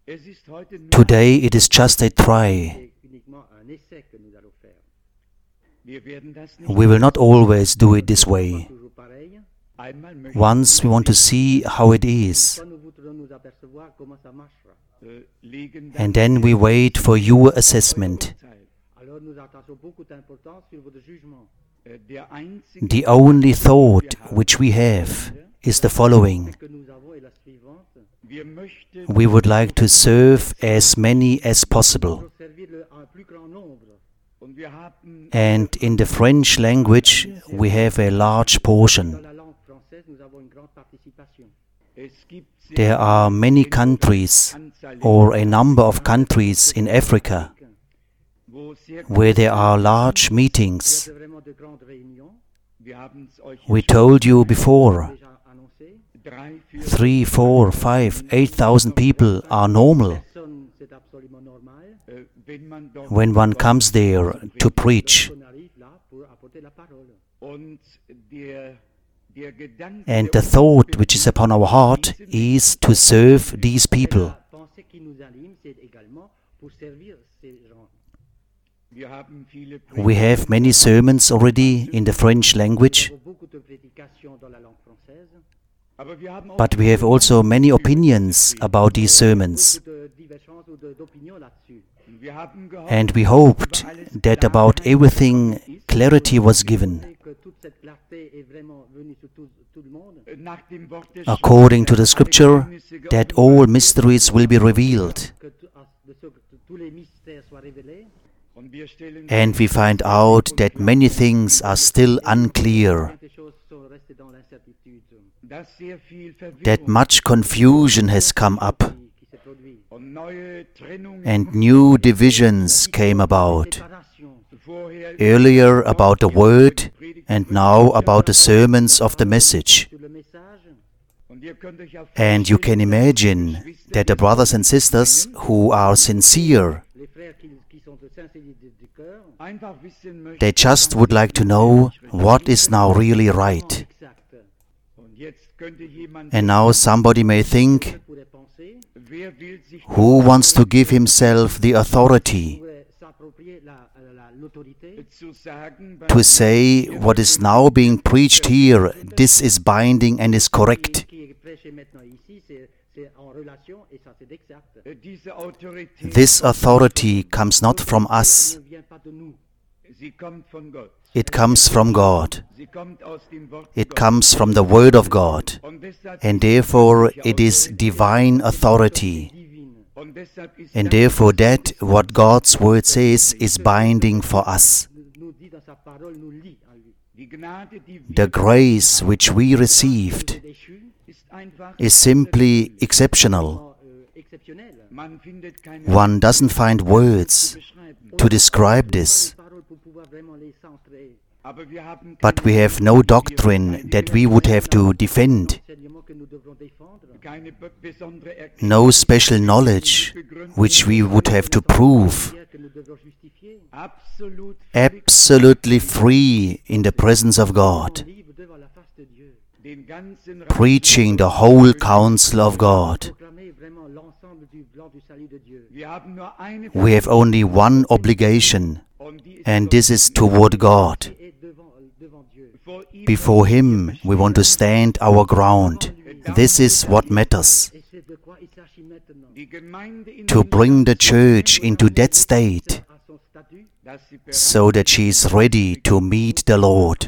Today it is just a try. We will not always do it this way. Once we want to see how it is, and then we wait for your assessment. The only thought which we have is the following: we would like to serve as many as possible. And in the French language we have a large portion. There are many countries, or a number of countries in Africa, where there are large meetings. We told you before, 3, 4, 5, 8,000 people are normal when one comes there to preach. And the thought which is upon our heart is to serve these people. We have many sermons already in the French language, but we have also many opinions about these sermons. And we hoped that about everything clarity was given, according to the scripture, that all mysteries will be revealed. And we find out that many things are still unclear, that much confusion has come up, and new divisions came about. Earlier about the word, and now about the sermons of the message. And you can imagine that the brothers and sisters who are sincere, they just would like to know what is now really right. And now somebody may think, who wants to give himself the authority to say what is now being preached here, this is binding and is correct? This authority comes not from us. It comes from God. It comes from the Word of God. And therefore it is divine authority. And therefore that what God's Word says is binding for us. The grace which we received is simply exceptional. One doesn't find words to describe this. But we have no doctrine that we would have to defend, no special knowledge which we would have to prove. Absolutely free in the presence of God, preaching the whole counsel of God. We have only one obligation, and this is toward God. Before Him we want to stand our ground. This is what matters. To bring the church into that state, so that she is ready to meet the Lord.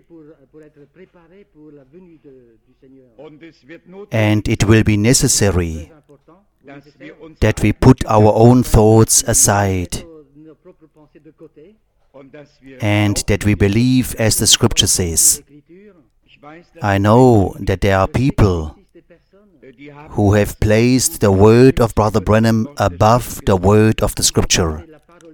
And it will be necessary that we put our own thoughts aside, and that we believe as the Scripture says. I know that there are people who have placed the word of Brother Branham above the word of the Scripture.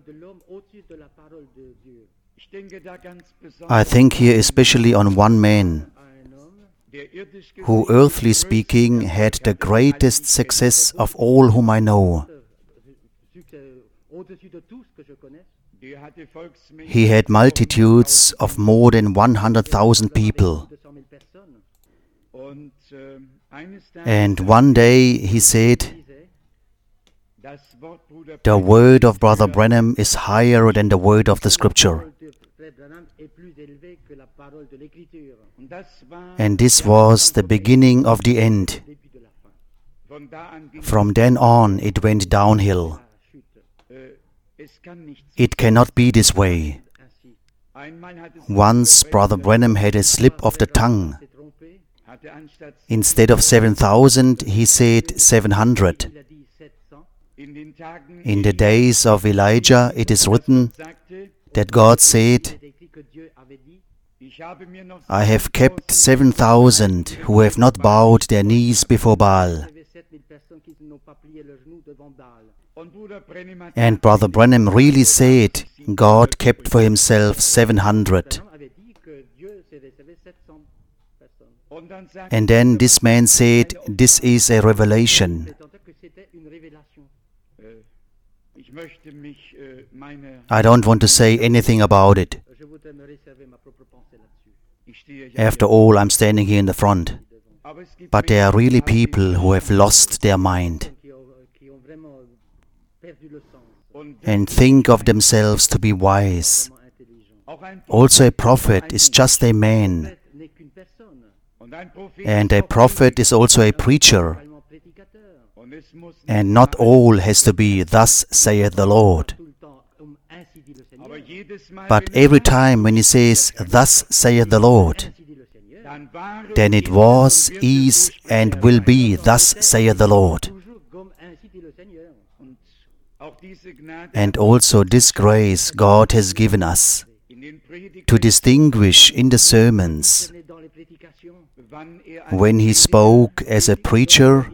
I think here especially on one man, who earthly speaking had the greatest success of all whom I know. He had multitudes of more than 100,000 people. And one day he said, The word of Brother Branham is higher than the word of the Scripture. And this was the beginning of the end. From then on, it went downhill. It cannot be this way. Once Brother Branham had a slip of the tongue. Instead of 7,000, he said 700. In the days of Elijah, it is written that God said, I have kept 7,000 who have not bowed their knees before Baal. And Brother Branham really said God kept for himself 700. And then this man said, this is a revelation. I don't want to say anything about it. After all, I'm standing here in the front. But there are really people who have lost their mind and think of themselves to be wise. Also, a prophet is just a man. And a prophet is also a preacher. And not all has to be, thus saith the Lord. But every time when he says, thus saith the Lord, then it was, is, and will be, thus saith the Lord. And also this grace God has given us to distinguish in the sermons when he spoke as a preacher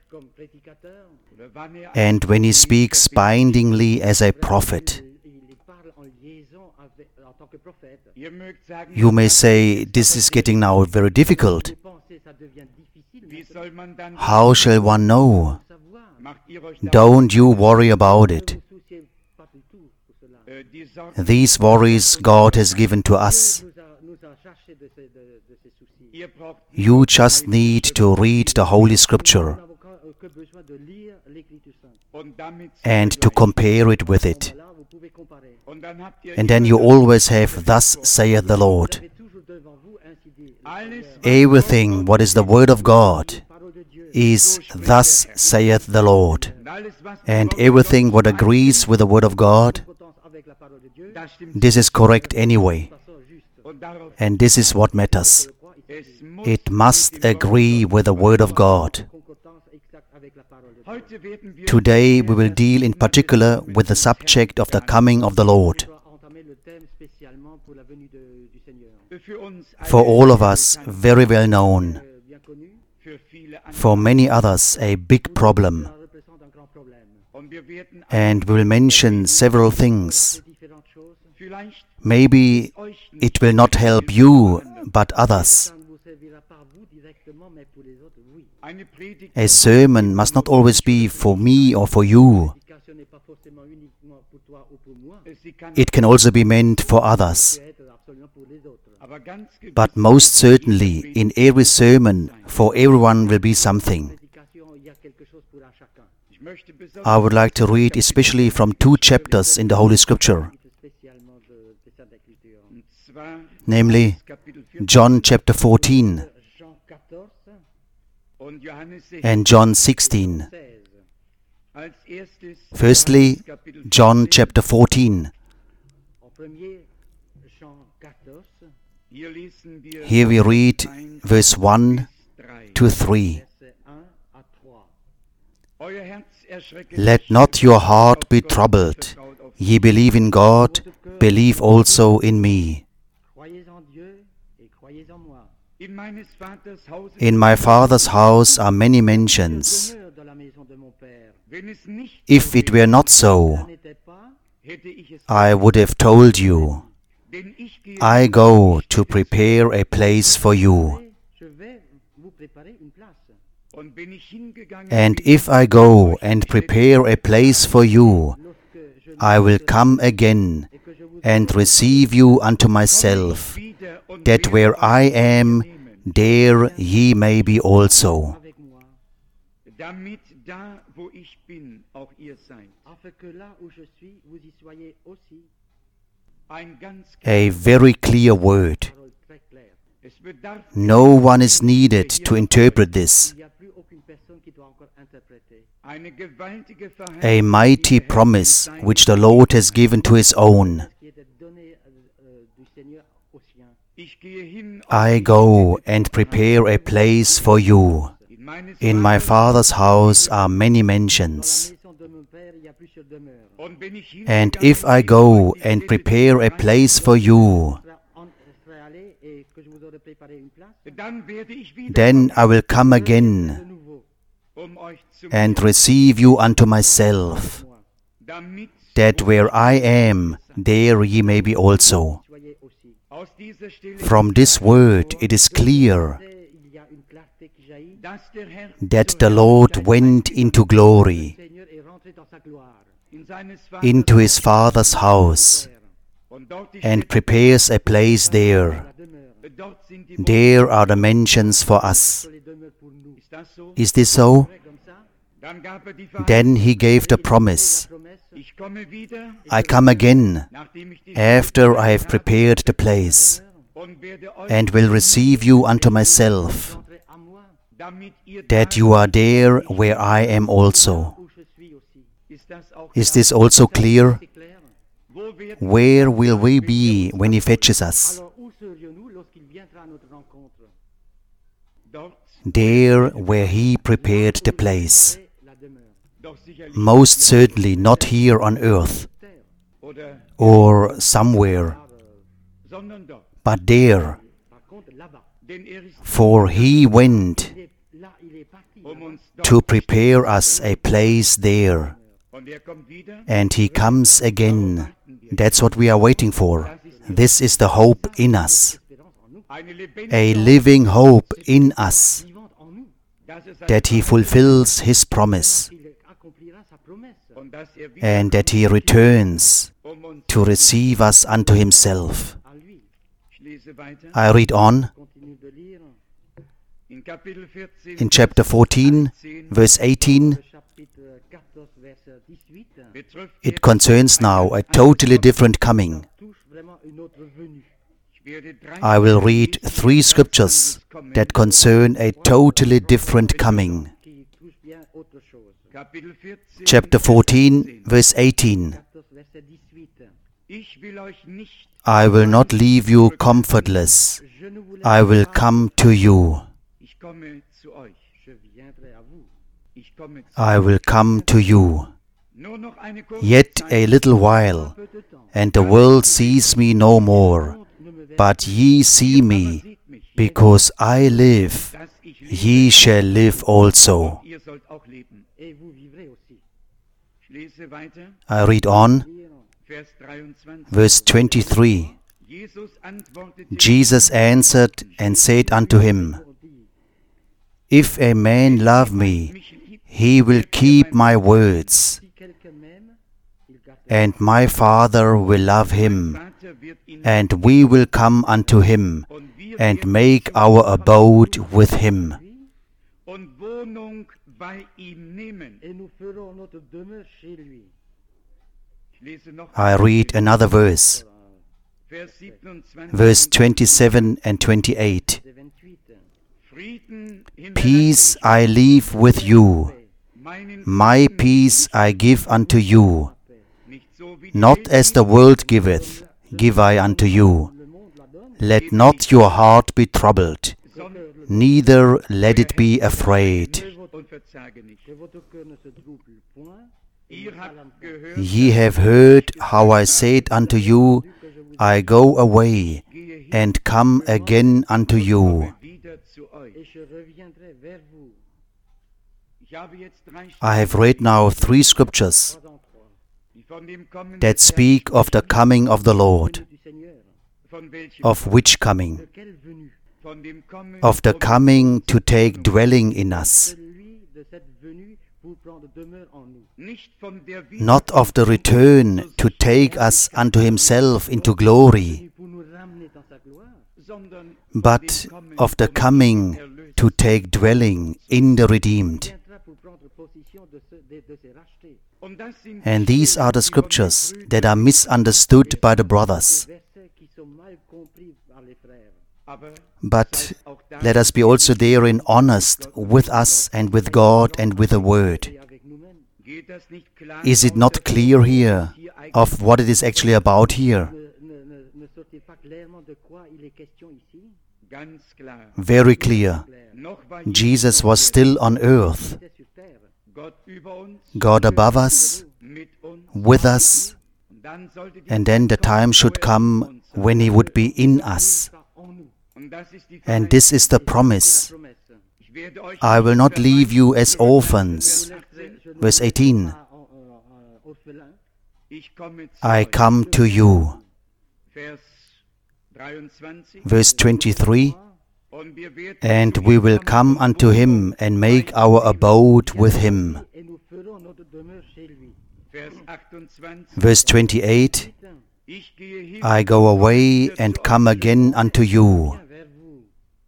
and when he speaks bindingly as a prophet. You may say, this is getting now very difficult. How shall one know? Don't you worry about it. These worries God has given to us. You just need to read the Holy Scripture and to compare it with it. And then you always have, thus saith the Lord. Everything what is the Word of God is, thus saith the Lord. And everything what agrees with the Word of God, this is correct anyway. And this is what matters. It must agree with the Word of God. Today we will deal in particular with the subject of the coming of the Lord. For all of us, very well known. For many others, a big problem. And we will mention several things. Maybe it will not help you, but others. A sermon must not always be for me or for you. It can also be meant for others. But most certainly, in every sermon, for everyone will be something. I would like to read especially from 2 chapters in the Holy Scripture, namely John chapter 14 and John 16. Firstly, John chapter 14. Here we read verse 1 to 3. Let not your heart be troubled. Ye believe in God, believe also in me. In my Father's house are many mansions. If it were not so, I would have told you. I go to prepare a place for you. And if I go and prepare a place for you, I will come again and receive you unto myself, that where I am, there ye may be also. wo ich bin, auch ihr seid. afin que là où je suis, vous y soyez aussi. Ein ganz A very clear word. Parole très claire. es bedarf No one is needed to interpret this. Il n'y a plus aucune personne qui doit encore interpréter. eine gewaltige A Verheißung, mighty die der Herr promise seinen which the Lord has given to his own. Qui était donné du Seigneur aux siens. Ich gehe hin I go and prepare a place for you. in meines In my Vaters Father's house are many Dans la mansions. maison de mon Père, il y a plusieurs demeures. und wenn ich And hingegangen if I bin go und die and Städte prepare a bereite, place for you, Serait allé et que je vous aurais préparé une place. dann werde ich wieder then I will come De again nouveau, euch zu and mir, receive you unto myself, moi, damit that where I am, there ye may be also. soyez aussi. aus dieser Stelle From this word it is clear Il y a une clarté qui jaillit. dass der Herr that the Lord went into glory, Le Seigneur est rentré dans sa gloire. in seines into his Father's house, und dort die and Städte, prepares a place there. La demeure. dort sind die There are the mansions for us. Les demeures pour nous. Ist das so? Is this so? Vrai comme ça. Dann gab er die Then Verheißung. he gave the La promise. promesse. Ich komme wieder, I come again nachdem ich die after I have prepared the place, und werde euch, and will receive you unto myself, Entrez à moi damit ihr that you are there where I am also. où je suis aussi. ist das auch Is klar? this also clear? C'est clair. Wo werden Where will we be when he fetches us? Alors où serions-nous lorsqu'il viendra à notre rencontre? dort, There where he prepared the place. Et la demeure. doch sicherlich Most certainly not here on earth Terre. oder, or somewhere, sondern dort. but there, Par contre, là-bas. Denn er ist, for he went Là, il est parti. uns to dort, prepare us a place there, und er kommt wieder, and he comes again. That's what we are waiting for. This is the hope in us, Espérance en nous. eine lebendige, a living hope in us, Vivante en nous. dass er seine that he fulfills his promise, Il accomplira sa promesse. und dass er wieder, and that he returns uns to receive us unto himself. À lui. Ich lese weiter, I read on Continue de lire. in Kapitel 14, in chapter 14, verse 18. Le chapitre 14, verset 18. betrifft It concerns now a totally different coming. Touche vraiment une autre venue. Ich werde drei I will read three scriptures that concern a totally different coming. Qui touche bien autre chose. Kapitel 14, Chapter 14, verse 18. 14, verset 18. ich will euch nicht I will not leave you comfortless. Je ne vous laisse I will pas, come to you. Ich komme zu euch. je viendrai à vous. Ich komme zu I will come to you. Nur noch eine kurze Yet Zeit. a little while, Peu de temps. and the world sees me no more. Ne me verrez But ye see Aber me, seht mich, because I live, dass ich lebe. ye shall live also. Ihr sollt auch leben. et vous vivrez aussi. Ich lese weiter, I read on, Lire Vers 23. verse 23. Jesus antwortete, Jesus answered and said unto him, pour dire, If a man love me, mich liebt, he will keep my words, si quelqu'un m'aime, il gardera and my Father will love him, Vater wird ihn and we will come unto him, und wir and werden make our abode with him. lui, und Wohnung bei ihm nehmen. et nous ferons notre demeure chez lui. Ich lese noch I read another verse, Vers 27. verse 27 and 28. C'est 28. Frieden Peace I leave with you, meinen my peace I give unto you. nicht so wie Not as the world giveth, give I unto you. Le monde la donne, Let not your heart be troubled, sondern neither let it be afraid. und verzage nicht. que votre cœur ne se trouble point. Ihr habt gehört, Ye have heard how I said unto you, I go away gehe hin and come again unto you. wieder zu euch. Et je reviendrai vers vous. Ich habe jetzt drei I have read now 3 scriptures Trois en trois. die von dem Kommen that speak of the coming of the Lord. Du Seigneur. von welchem Of which coming? De quelle venue? von dem Kommen Of the coming to take dwelling in us, Celui de cette venue pour prendre demeure en nous. nicht von der not of the return to take us unto himself into glory, Venu pour nous ramener dans sa gloire. sondern but of the coming to take dwelling in the redeemed. Viendra pour prendre possession de de ces rachetés. Und das sind And these are the scriptures that are misunderstood by the brothers. Des versets qui sont mal compris par les frères. aber But let us be also therein honest with us and with God and with the Word. Et avec nous-mêmes, geht das nicht klar Is it not clear here of what it is actually about here? ne sortez pas clairement de quoi il est question ici. ganz klar. Very clear. Noch war Jesus was still on earth, C'est sur terre. Gott über uns, God above us, mit uns, with us, und dann sollte die and then the time should come when He would be in us. En nous. und das ist die And this is the promise. Promesse. Ich werde euch I will not leave you as orphans. Verse 18. Orphelin. ich komme zu I euch. come to you. Vers 23 Verse 23. und wir werden And we will come unto Him and make our abode with Him. Et nous ferons notre demeure chez lui. Vers 28 Verse 28. ich gehe hin I go away and come again unto you. Vers vous.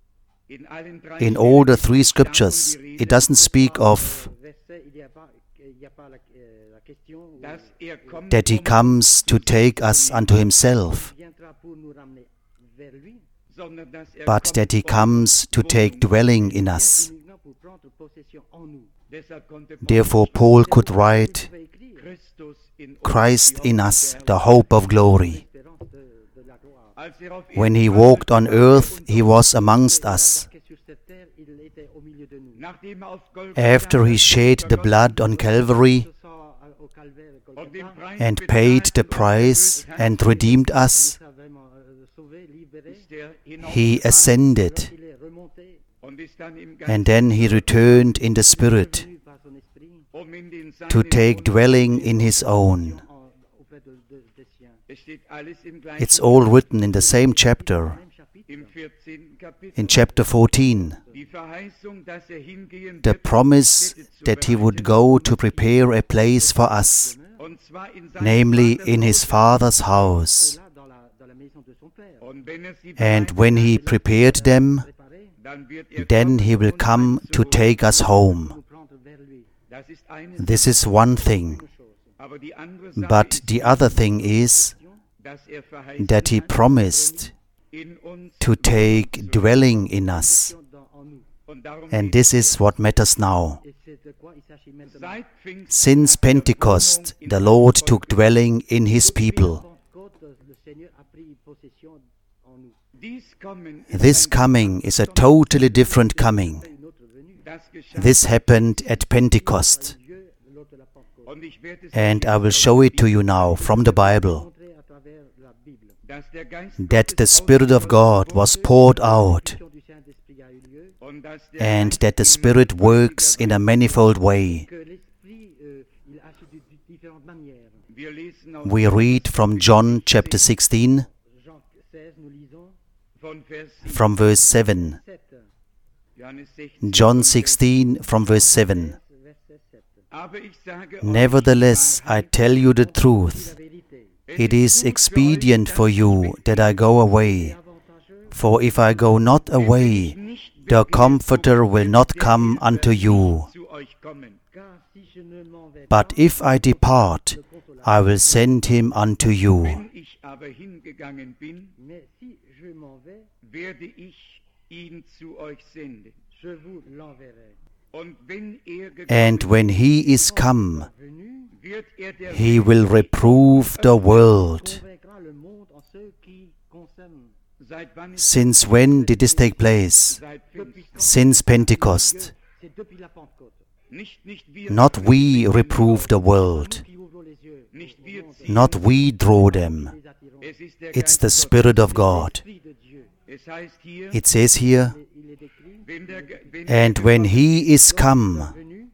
in allen drei In all the three scriptures, it doesn't speak of Verset, il y a pas la question où dass kommt that He comes to take us unto Himself, il viendra pour nous ramener vers lui. sondern dass but kommt, that He comes to take dwelling in us. Uniquement pour prendre possession en nous. deshalb konnte Therefore Paul could write, Il peut écrire Christus in uns, Christ die in Hoffnung us, der the hope of glory. l'espérance de la gloire. Als auf When He Erden walked on earth, He was amongst us. Que sur cette terre, il était au milieu de nous. nachdem auf Golgatha After He shed the blood on Calvary Ce sort au calvaire und den Golgotha, Preis and bezahlt paid the und price erlöst hat, and redeemed us, nous a vraiment sauvés, libérés. ist er He hinaufgefahren ascended, Il est remonté, und ist dann im and Geist, then He returned in the Spirit venu par son esprit in den to Seinen take wohnen. dwelling in His own. auprès des siens. Es steht alles im gleichen It's all written in the same chapter, Même chapitre. im 14. Kapitel. in chapter 14. Die Verheißung, dass hingehen The wird, promise Städte zu that He would bereiten, go to prepare a place for us, und zwar in seinem namely Vaters in His Haus. Father's house. Là, dans la maison de son père. Und wenn sie And bereit when He hat, prepared them, Préparé, dann wird then kommen He will und come uns to zu take us home. nous prendre vers lui. Das ist eine This is one thing. Chose. aber die andere Sache But ist, the other thing is dass verheißen that He hat, promised in uns to take dwelling in us. En nous. und darum And geht this is what matters now. Et c'est de quoi il s'agit maintenant. seit Pfingsten Since Pentecost, the Lord took dwelling in His people. Pentecôte, le Seigneur a pris possession en nous. dies Kommen ist This ein coming is a totally different coming. Une autre venue. das geschah. This happened at Pentecost. Dieu, l'autre de la Pentecôte. Und ich werde es And I will show it to you now from the Bible, Montrer à travers la Bible. dass der Geist that the Spirit of God was poured out, L'action du Saint-Esprit a eu lieu. und dass der and Geist that the Spirit works in a manifold way. Que l'Esprit, il agit de différentes manières. wir lesen aus We read from John chapter 16, Jean 16, nous lisons von Vers from verse 7. 7, Johannes 16. John 16, from verse 7. verset 7. Aber ich sage euch Nevertheless, die I Wahrheit, tell you the truth. La vérité. It is expedient for you that I go away. Avantageux, For if I go not away, nicht the Comforter will not come unto you. zu euch kommen. car si je ne m'en vais But pas, if I depart, I will send him unto you. Wenn ich aber hingegangen bin, mais si je m'en vais, werde ich ihn zu euch senden. je vous l'enverrai. Und wenn And when he is come, Venu, wird der he will reprove the world. convaincra le monde en ce qui concerne. seit wann ist Since when did this take place? seit Pfingsten? Since Pentecost. C'est depuis la Pentecôte. Nicht wir, Not we reprove the world. Qui ouvre les yeux. nicht wir ziehen. Not we draw them. Les attirons. Es ist der It's Geist the Spirit of God. L'Esprit de Dieu. Es heißt hier, It says here, Il est écrit. wenn and when he is come, Venu,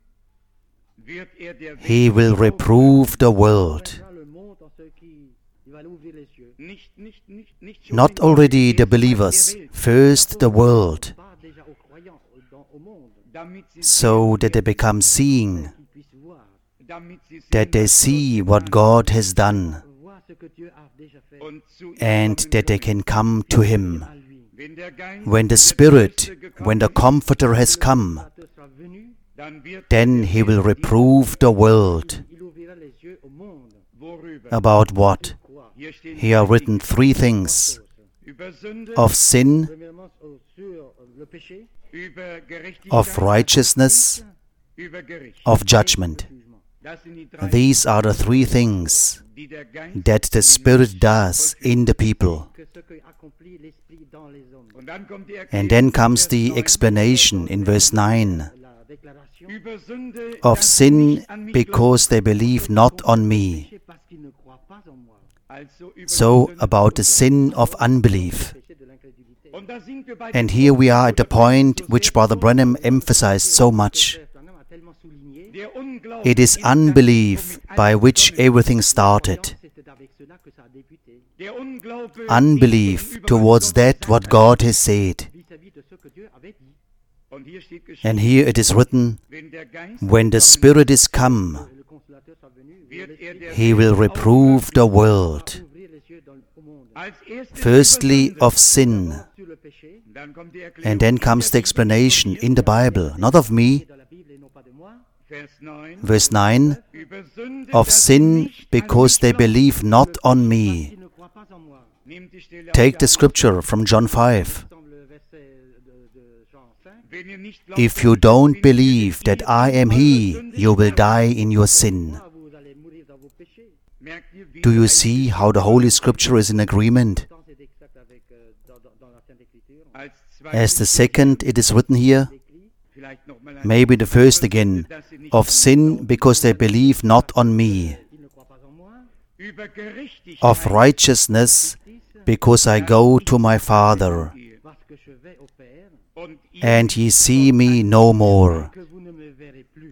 wird der he will reprove the world. convaincra le monde en ce qui. Il va ouvrir les yeux. nicht schon Not already the believers, first the world, Pas déjà aux croyants, au monde, damit sie so that they become seeing, qu'ils puissent voir. damit sie that they see what God has done, Voir ce que Dieu a déjà fait und zu ihm and kommen that they können. can come to him. à lui. Wenn der Geist When the der Spirit, Tröster gekommen when the ist, Comforter has come, Consolateur sera venu, then he will reprove the world. Il ouvrira les yeux au monde. Worüber? About what? Quoi? Hier stehen Here are written three things: über Sünde, of sin, Premièrement, sur le péché, über Gerechtigkeit, of righteousness, über Gericht. of judgment. jugement. Das sind die drei, These are the three things die der Geist that the Spirit does in the people. Que ce que accomplit l'Esprit dans les hommes. Und dann kommt die And then Erklärung comes in the Vers 9. explanation in verse 9: La déclaration, Über Sünde, of dass sie sin, nicht an mich because they believe not on me. péché parce qu'il ne croit pas en moi. glauben. Also über So, die Sünde. about the sin of unbelief. Péché de l'incrédulité. Und da sind wir bei And dem here we Punkt, are wo at the der point Paulus which so Brother sehr Branham emphasized so much. Frère Branham a tellement souligné, Der Unglaube It is ist das, unbelief womit by alles which begonnen everything started. c'était avec cela que ça a débuté. hat. Der Unglaube Unbelief gegenüber towards was Gott that gesagt what hat. God has said. Vis-à-vis de ce que Dieu avait dit. Und hier steht And geschrieben, here it is written, wenn der Geist when the kommt, Spirit is come, Le consolateur soit venu, wird der he will Welt reprove the world. ouvrir les yeux au monde. als erstes Firstly, über Sünde. of sin. Sur le péché, Dann kommt die Erklärung And then in comes the der explanation Bibel, in the Bible, not of me. dans la Bible et non pas de moi. Vers 9, Verse 9, über Sünde, of dass sie sin, nicht an because mich they glauben. believe not on me. Il ne croit pas en moi. Nehmt die Stelle Take auf the der scripture from John 5. Semble le verset de Jean 5. Wenn ihr nicht glaubt, If you dass ich don't bin, believe werdet that ihr I in am eurer He, Sünde you will sterben. die in your sin. Moi, vous allez mourir dans vos péchés. Merkt ihr, wie Do you leicht see es how the Holy Scripture is in agreement? Tant c'est exact avec, dans la Sainte Écriture. als As the zweites second, it is written here, Écrit, vielleicht noch mal maybe the first again, of sin, because they believe not on me. il ne croit pas en moi. über Gerechtigkeit Of righteousness, because I go to my Father, gehe. Parce que je vais au Père, Und ihr and ye see me no more. que vous ne me verrez plus.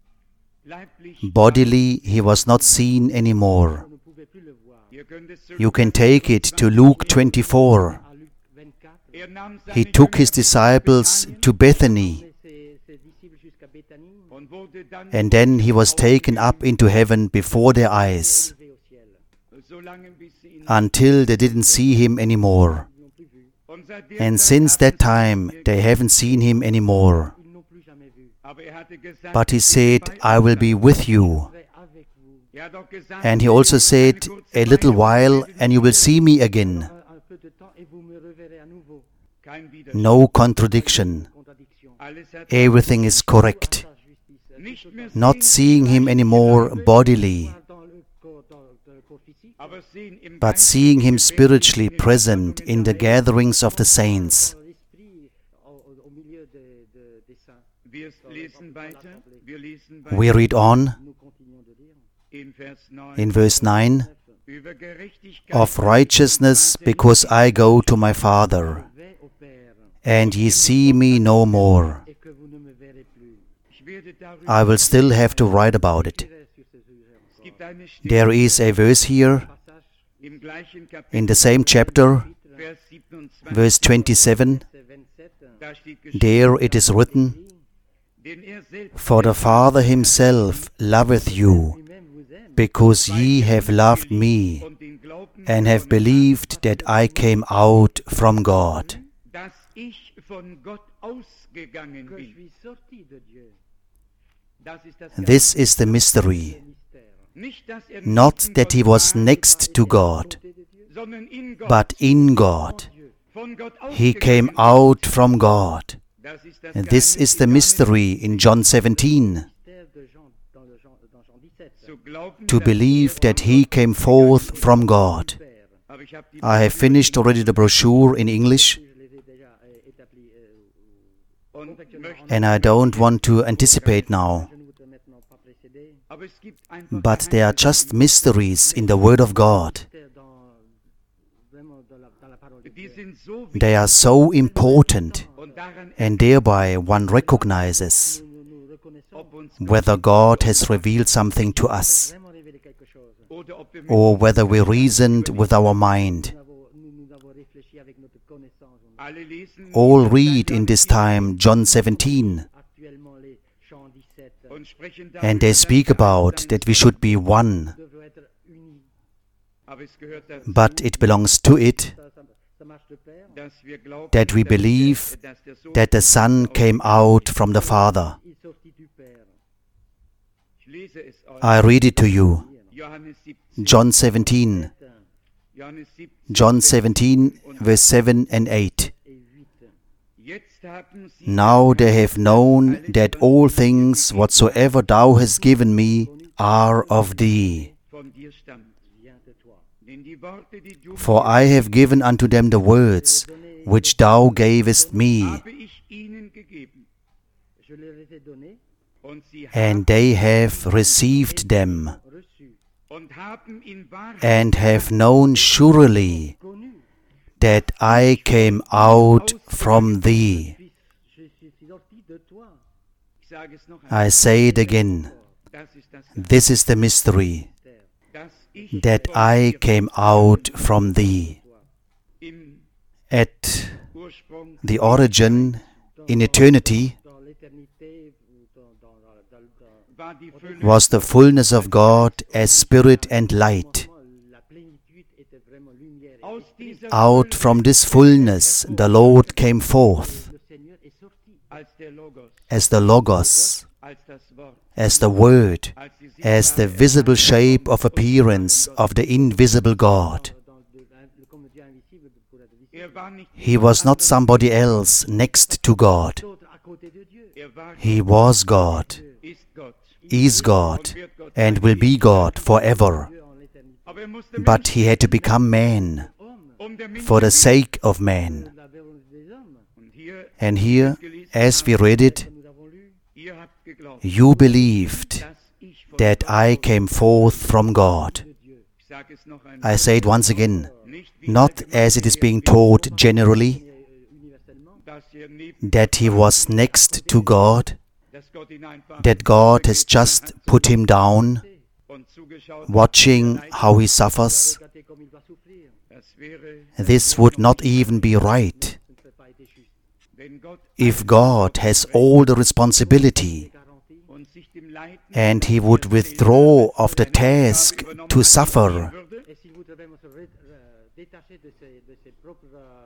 leiblich, Bodily, he was not seen anymore. Vous ne pouvez plus le voir. ihr könnt es You can take it to Luke 24. À Luc 24, Er nahm He seine took Jünger his bis disciples Bethanien to Bethany, mais ses disciples jusqu'à Béthanie, und wurde dann and then he was taken up into heaven before their eyes, élevé au ciel. so lange bis sie ihn until they didn't see him anymore. Ils n'ont plus vu. und seitdem And dann since that haben sie time, ihn they haven't seen him anymore. Ils n'ont plus jamais vu. aber er hatte gesagt, But he ich said, bin bei I will euch. be with you. Je vais avec vous. Er hat auch gesagt, And he also said, a little while, and you will see me again. Un peu de temps et vous me reverrez à nouveau. kein Widerspruch. No contradiction. Contradiction. Alles hat Everything is correct. Sa justice. nicht mehr Not sehen, seeing him anymore bodily, Dans le corps physique, aber sehen im but Geist seeing him lebendig spiritually in den present Versammlungen in the der gatherings of the saints. dans l'esprit, au milieu des saints. Wir lesen weiter, wir lesen We weiter read on Nous continuons de lire. in Vers 9 in verse 9, über Gerechtigkeit of righteousness, because I go to my Father, Je vais au Père and ye see me no more. et que vous ne me verrez plus. Ich werde darüber I will still have to write about it. Je vais sur ces sujets es encore. gibt eine Stelle There is a verse here Passage, im gleichen Kapitel in the same chapter, Vers 27 verse 27. c'est 27. da steht geschrieben, There it is written, denn er selbst For the Father himself loveth you, Lui-même vous aime. because ye have loved me, und den Glauben and have believed that I came out from God. dass ich von Gott ausgegangen Que je bin. suis sorti de Dieu. Das ist das This is the mystery. Mystère. nicht, dass er Not neben that he Gott was war, next to God, Volonté de Dieu. sondern in Gott, but in God. von Gott He came ausgegangen. out from God. Das ist das And this Geheimnis is the des mystery in John 17, Mystère de Jean, dans Jean 17. zu glauben, to dass believe that he came forth from God. Père, aber ich habe die I have finished already the brochure in English, je l'ai déjà établi und möchte, and I don't want to anticipate now. je ne voudrais maintenant pas précéder. aber es gibt einfach But there are just mysteries in the Word of God. Mystère vraiment dans la parole de die Dieu. sind so They are so important, und daran and thereby one recognizes Nous reconnaissons ob uns whether God has revealed something to us, vraiment révélé quelque chose. oder ob wir mit or whether we reasoned with our mind. Nous avons réfléchi avec notre connaissance. alle lesen All read in this time John 17, Actuellement, les chants 17 und sprechen and darüber, they dass speak wir about zusammen that we should be one. devraient être unis. aber es gehört dazu, But it belongs to it Ça marche de pair. dass wir glauben, that we dass believe dass der Sohn that the Son came out from the Father. Il sortit du lese es euch. I read it to you. Johannes 17, John 17. Johannes 17, John 17, verse 7 and 8. Jetzt haben sie Now they have known that all things whatsoever thou hast given me are of thee. von dir stammt. Denn die Worte, die du For I have given unto them the words which thou gavest me, habe ich ihnen gegeben. Je leur ai donné, Und sie and they have received them, reçu, und haben in Wahrheit and have known surely connu. that I came out from thee. Je suis sorti de toi. ich sage es noch einmal, I say it again. das ist das, This is the mystery, dass ich that von I dir came out from thee. im At Ursprung the origin, in eternity, Dans l'éternité, ou dans war die Fülle was the fullness of God as spirit and light. la plénitude était vraiment lumière. Et aus dieser Out from this fullness the Lord came forth le Seigneur est sorti als der Logos, as the Logos, als das Wort, as the Word, als die as the sichtbare visible shape of appearance of the invisible God. comme Dieu invisible pour être visible. war nicht He was not somebody else next to God. D'autres à côté de Dieu. war He was God, ist Gott. is God, and will be God forever. Dieu en l'éternité. Aber musste But he had to become man Homme, der Mensch for the sake of man. la volonté des hommes. und hier And here, as we read it, Nous avons lu, ihr habt geglaubt, you believed dass ich von that I came forth from God. ich sage es noch einmal, I say it once again, nicht wie not as it is being taught generally, universellement, dass ihr neben that he was next to God, dass Gott ihn einfach that God has just put him down, und zugeschaut, watching how he suffers. regardez comme il doit souffrir. das wäre, This would not even be right. Ce ne peut pas être juste. wenn Gott If God has all the responsibility Garantie. und sich dem Leid and he would withdraw of the task to suffer, würde, Et s'il voudrait vraiment se détacher de ses propres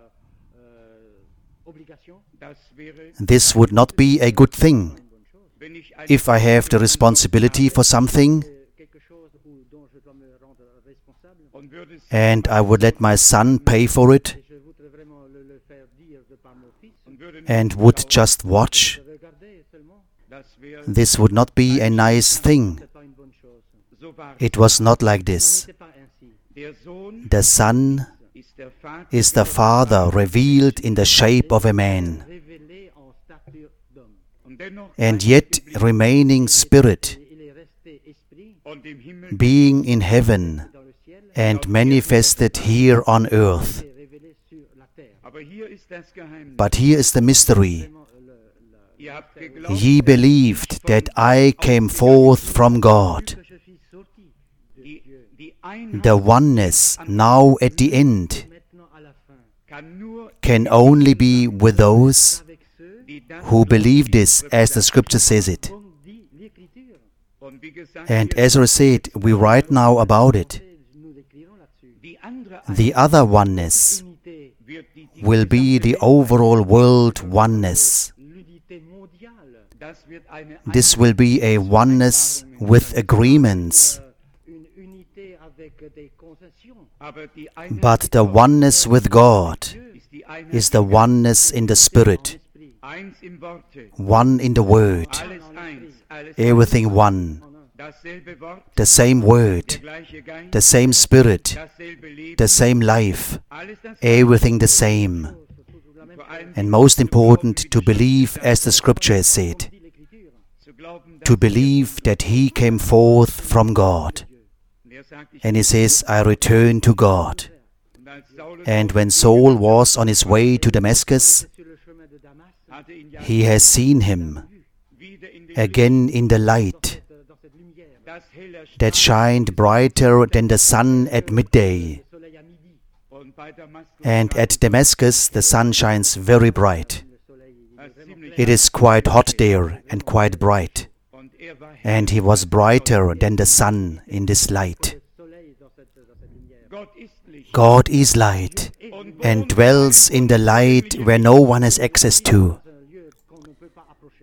obligations, das wäre, this would not be a good thing. wenn ich ein If I have the responsibility for something quelque chose dont je dois me rendre responsable, und würde es and I would let my son pay for it et je voudrais vraiment le faire dire de par mon fils, und würde nicht and would just watch, regardez seulement, das wäre, this would not be a nice thing. c'est pas une bonne chose. so war It was not like this. Ce n'était pas ainsi. der Sohn The Son ist der Vater is the Father revealed in the shape of a man, Révélé en stature d'homme. und dennoch and yet remaining spirit, Et il est resté esprit und im Himmel being in heaven dans le ciel and manifested here on earth. et révélé sur la terre. aber hier ist das Geheimnis. But here is the mystery. Vraiment, Ihr habt geglaubt, Ye believed that I came forth from God. que je suis sorti de die, Dieu. die Einheit The oneness now at the end Maintenant à la fin, kann nur can only be with those avec ceux die das who believe this as the scripture says it. comme dit l'Écriture. und wie gesagt, And wir- Ezra said, we write now about it. Et nous écrirons là-dessus. die andere The other oneness Unité, wird die will be the overall world oneness. l'unité mondiale, das wird eine This will be a oneness with agreements. une unité avec des concessions. aber die Einheit But the oneness with God ist die Einheit is the oneness in the Spirit, Esprit, eins im Worte, one in the Word, alles eins, alles everything one, dasselbe Wort, the same der Word, gleiche Geist, the same Spirit, dasselbe Leben, the same life, alles das everything the same. vor allem And most important, to believe as the scripture has said, dit l'Écriture. zu glauben, dass to believe that he came forth from God. er sagt, ich And he says, I return to God. und als Saulus And when Saul was on his way to Damascus, Sur le chemin de Damas, hatte ihn ja he has seen him wieder in den again in the light dans cette lumière, das heller that shined brighter than the sun at midday. le soleil à midi, und bei Damaskus And at Damascus, the sun shines very bright. le soleil il est vraiment ziemlich It is quite hot there and quite bright. und war And he was brighter than the sun in this light. le soleil dans cette lumière. Gott ist Licht God is light und and dwells in the light where no one has access to. Dans un lieu qu'on ne peut pas approcher. und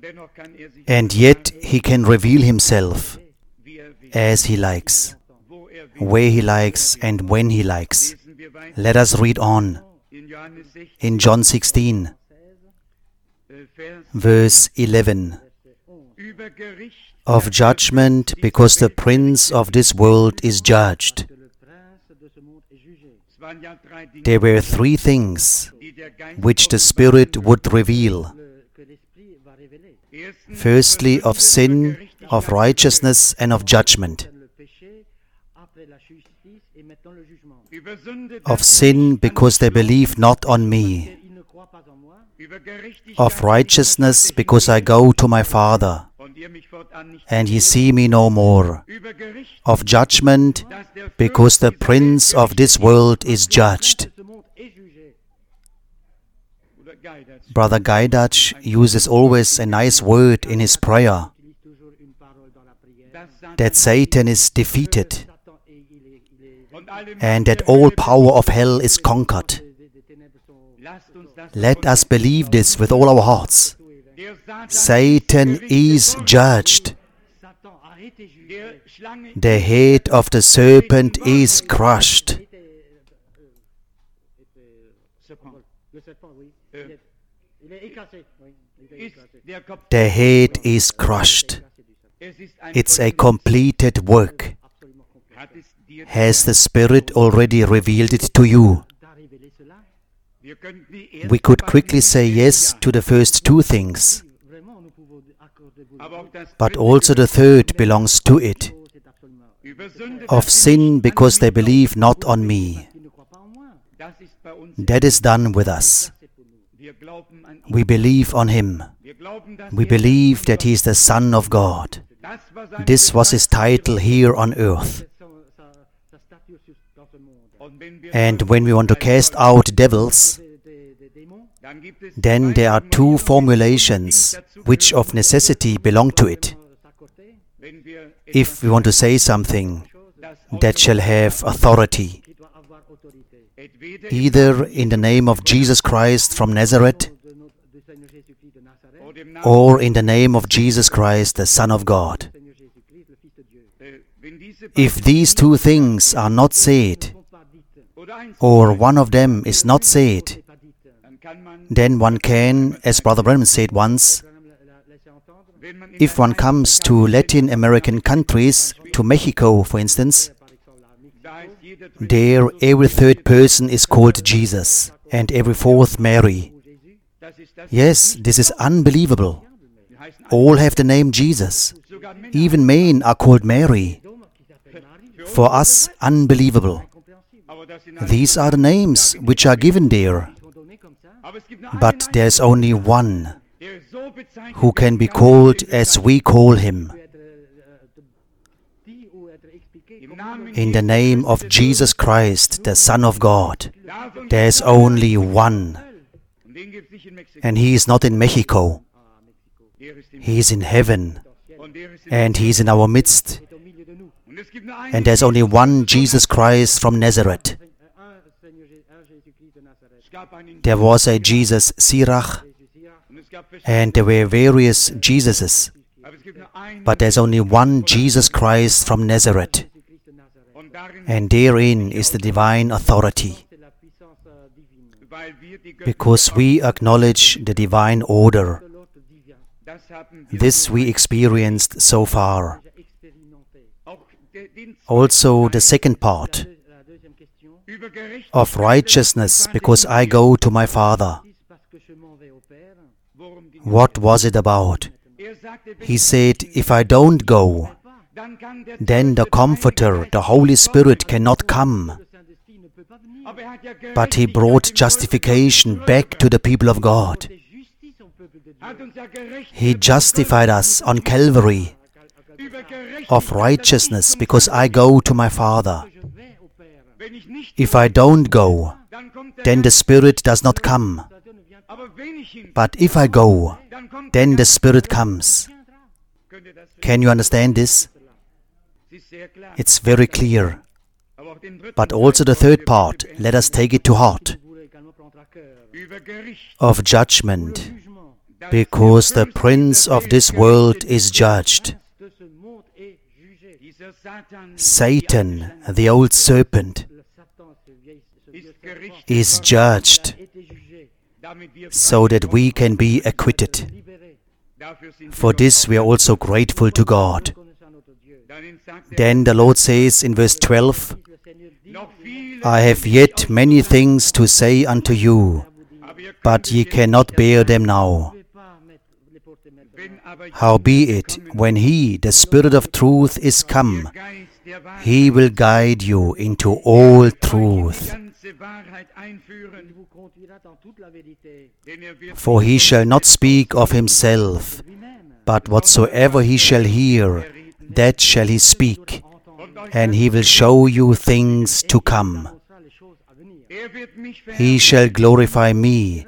And yet He can reveal Himself as He likes, where He likes and when He likes. Let us read on. In John 16, verse 11, of judgment, because the prince of this world is judged. There were three things which the Spirit would reveal. Firstly, of sin, of righteousness, and of judgment. Of sin, because they believe not on me. Of righteousness, because I go to my Father, and ye see me no more. Of judgment, because the prince of this world is judged. Brother Gaidach uses always a nice word in his prayer, that Satan is defeated, and that all power of hell is conquered. Let us believe this with all our hearts. Satan is judged. The head of the serpent is crushed. The head is crushed. It's a completed work. Has the Spirit already revealed it to you? We could quickly say yes to the first two things, but also the third belongs to it. Of sin, because they believe not on me. That is done with us. We believe on Him. We believe that He is the Son of God. This was His title here on earth. And when we want to cast out devils, then there are two formulations which of necessity belong to it. If we want to say something that shall have authority, either in the name of Jesus Christ from Nazareth, or in the name of Jesus Christ, the Son of God. If these two things are not said, or one of them is not said, then one can, as Brother Branham said once, if one comes to Latin American countries, to Mexico for instance, there every third person is called Jesus, and every fourth Mary. Yes, this is unbelievable. All have the name Jesus. Even men are called Mary. For us, unbelievable. These are the names which are given there. But there is only one who can be called as we call Him. In the name of Jesus Christ, the Son of God, there is only one. And He is not in Mexico. He is in heaven. And He is in our midst. And there is only one Jesus Christ from Nazareth. There was a Jesus Sirach, and there were various Jesuses. But there is only one Jesus Christ from Nazareth. And therein is the divine authority. Because we acknowledge the divine order. This we experienced so far. Also the second part, of righteousness, because I go to my Father. What was it about? He said, if I don't go, then the Comforter, the Holy Spirit, cannot come. But He brought justification back to the people of God. He justified us on Calvary of righteousness, because I go to my Father. If I don't go, then the Spirit does not come. But if I go, then the Spirit comes. Can you understand this? It's very clear. But also the third part, let us take it to heart. Of judgment, because the prince of this world is judged. de ce monde est jugé. Dieser Satan Satan, the old serpent, Le Satan, ce vieux ist serpent, gerichtet is worden, judged a été jugé, damit wir so that we can be acquitted. libéré. dafür sind For this we are also grateful to God. Connaissant notre Dieu. Dann sagt er, Then the Lord says in verse 12, Le Seigneur dit, noch viele, I have yet many things to say unto you, aber ihr könnt but ye cannot bear them now. ne pouvez pas mettre les porter maintenant. wenn aber Howbeit, when he, the Spirit of truth, is come, Geist der Wahrheit he will guide you into all euch in die truth. ganze Wahrheit einführen, Il vous conduira dans toute la vérité denn er wird For he shall not speak of himself, lui-même. but whatsoever he shall hear, that shall he speak, und euch and he will show you things to come. Montrera les choses à venir. wird mich He shall glorify me,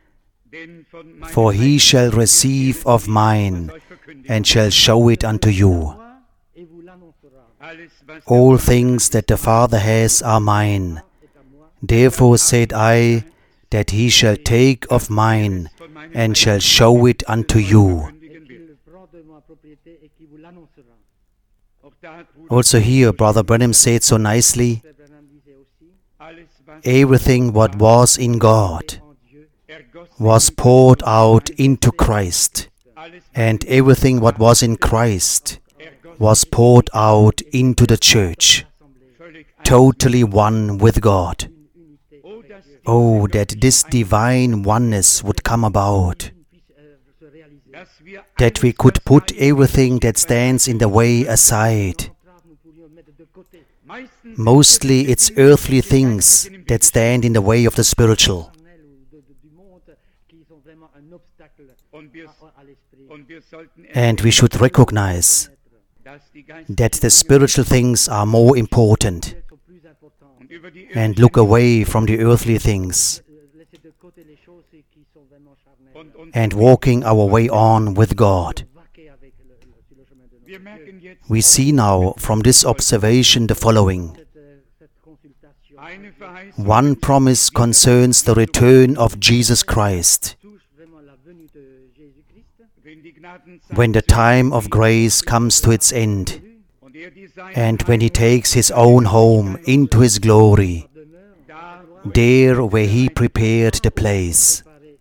denn von meinem for he shall receive of mine, euch verkündigt. and shall show it unto you. Moi, et vous l'annoncera. Alles, was All things that the Father has are mine. Est à moi. Therefore said I, that he shall take of mine, von meinem and shall show it unto you. verkündigen wird. Il prend de ma propriété et qui vous l'annoncera. Auch da hat Bruder Also here, Brother Branham said so nicely, Frère Branham disait aussi, alles, was everything what was in God en Dieu, ergossen, was poured out into Christ, alles, and everything what was in Christ ergossen, was poured out into the church, völlig ein. totally one with God. Oh, dass Oh, that this divine oneness would come about, puisse se réaliser. dass wir that we could put everything that stands in the way aside. Entrave, nous pourrions mettre de côté. meistens Mostly it's earthly things that stand in the way of the spiritual. Charnel ou du monde qui sont vraiment un obstacle und wir, à l'esprit. und wir sollten And we should recognize dass die Geister that the spiritual things are more important, Elles sont plus importantes. und über die and look away from the earthly things, Laissez de côté les choses qui sont vraiment charnelles. und and walking our way on with God. Vaquer avec sur le chemin de notre wir merken jetzt We see now from this observation the following. cette consultation. eine Verheißung One promise concerns the return of Jesus Christ. Touche vraiment la venue de Jésus-Christ. wenn die Gnadenzeit When the time of grace comes to its end, und er die Seine and when he takes his own home into his glory, da there where he prepared the place,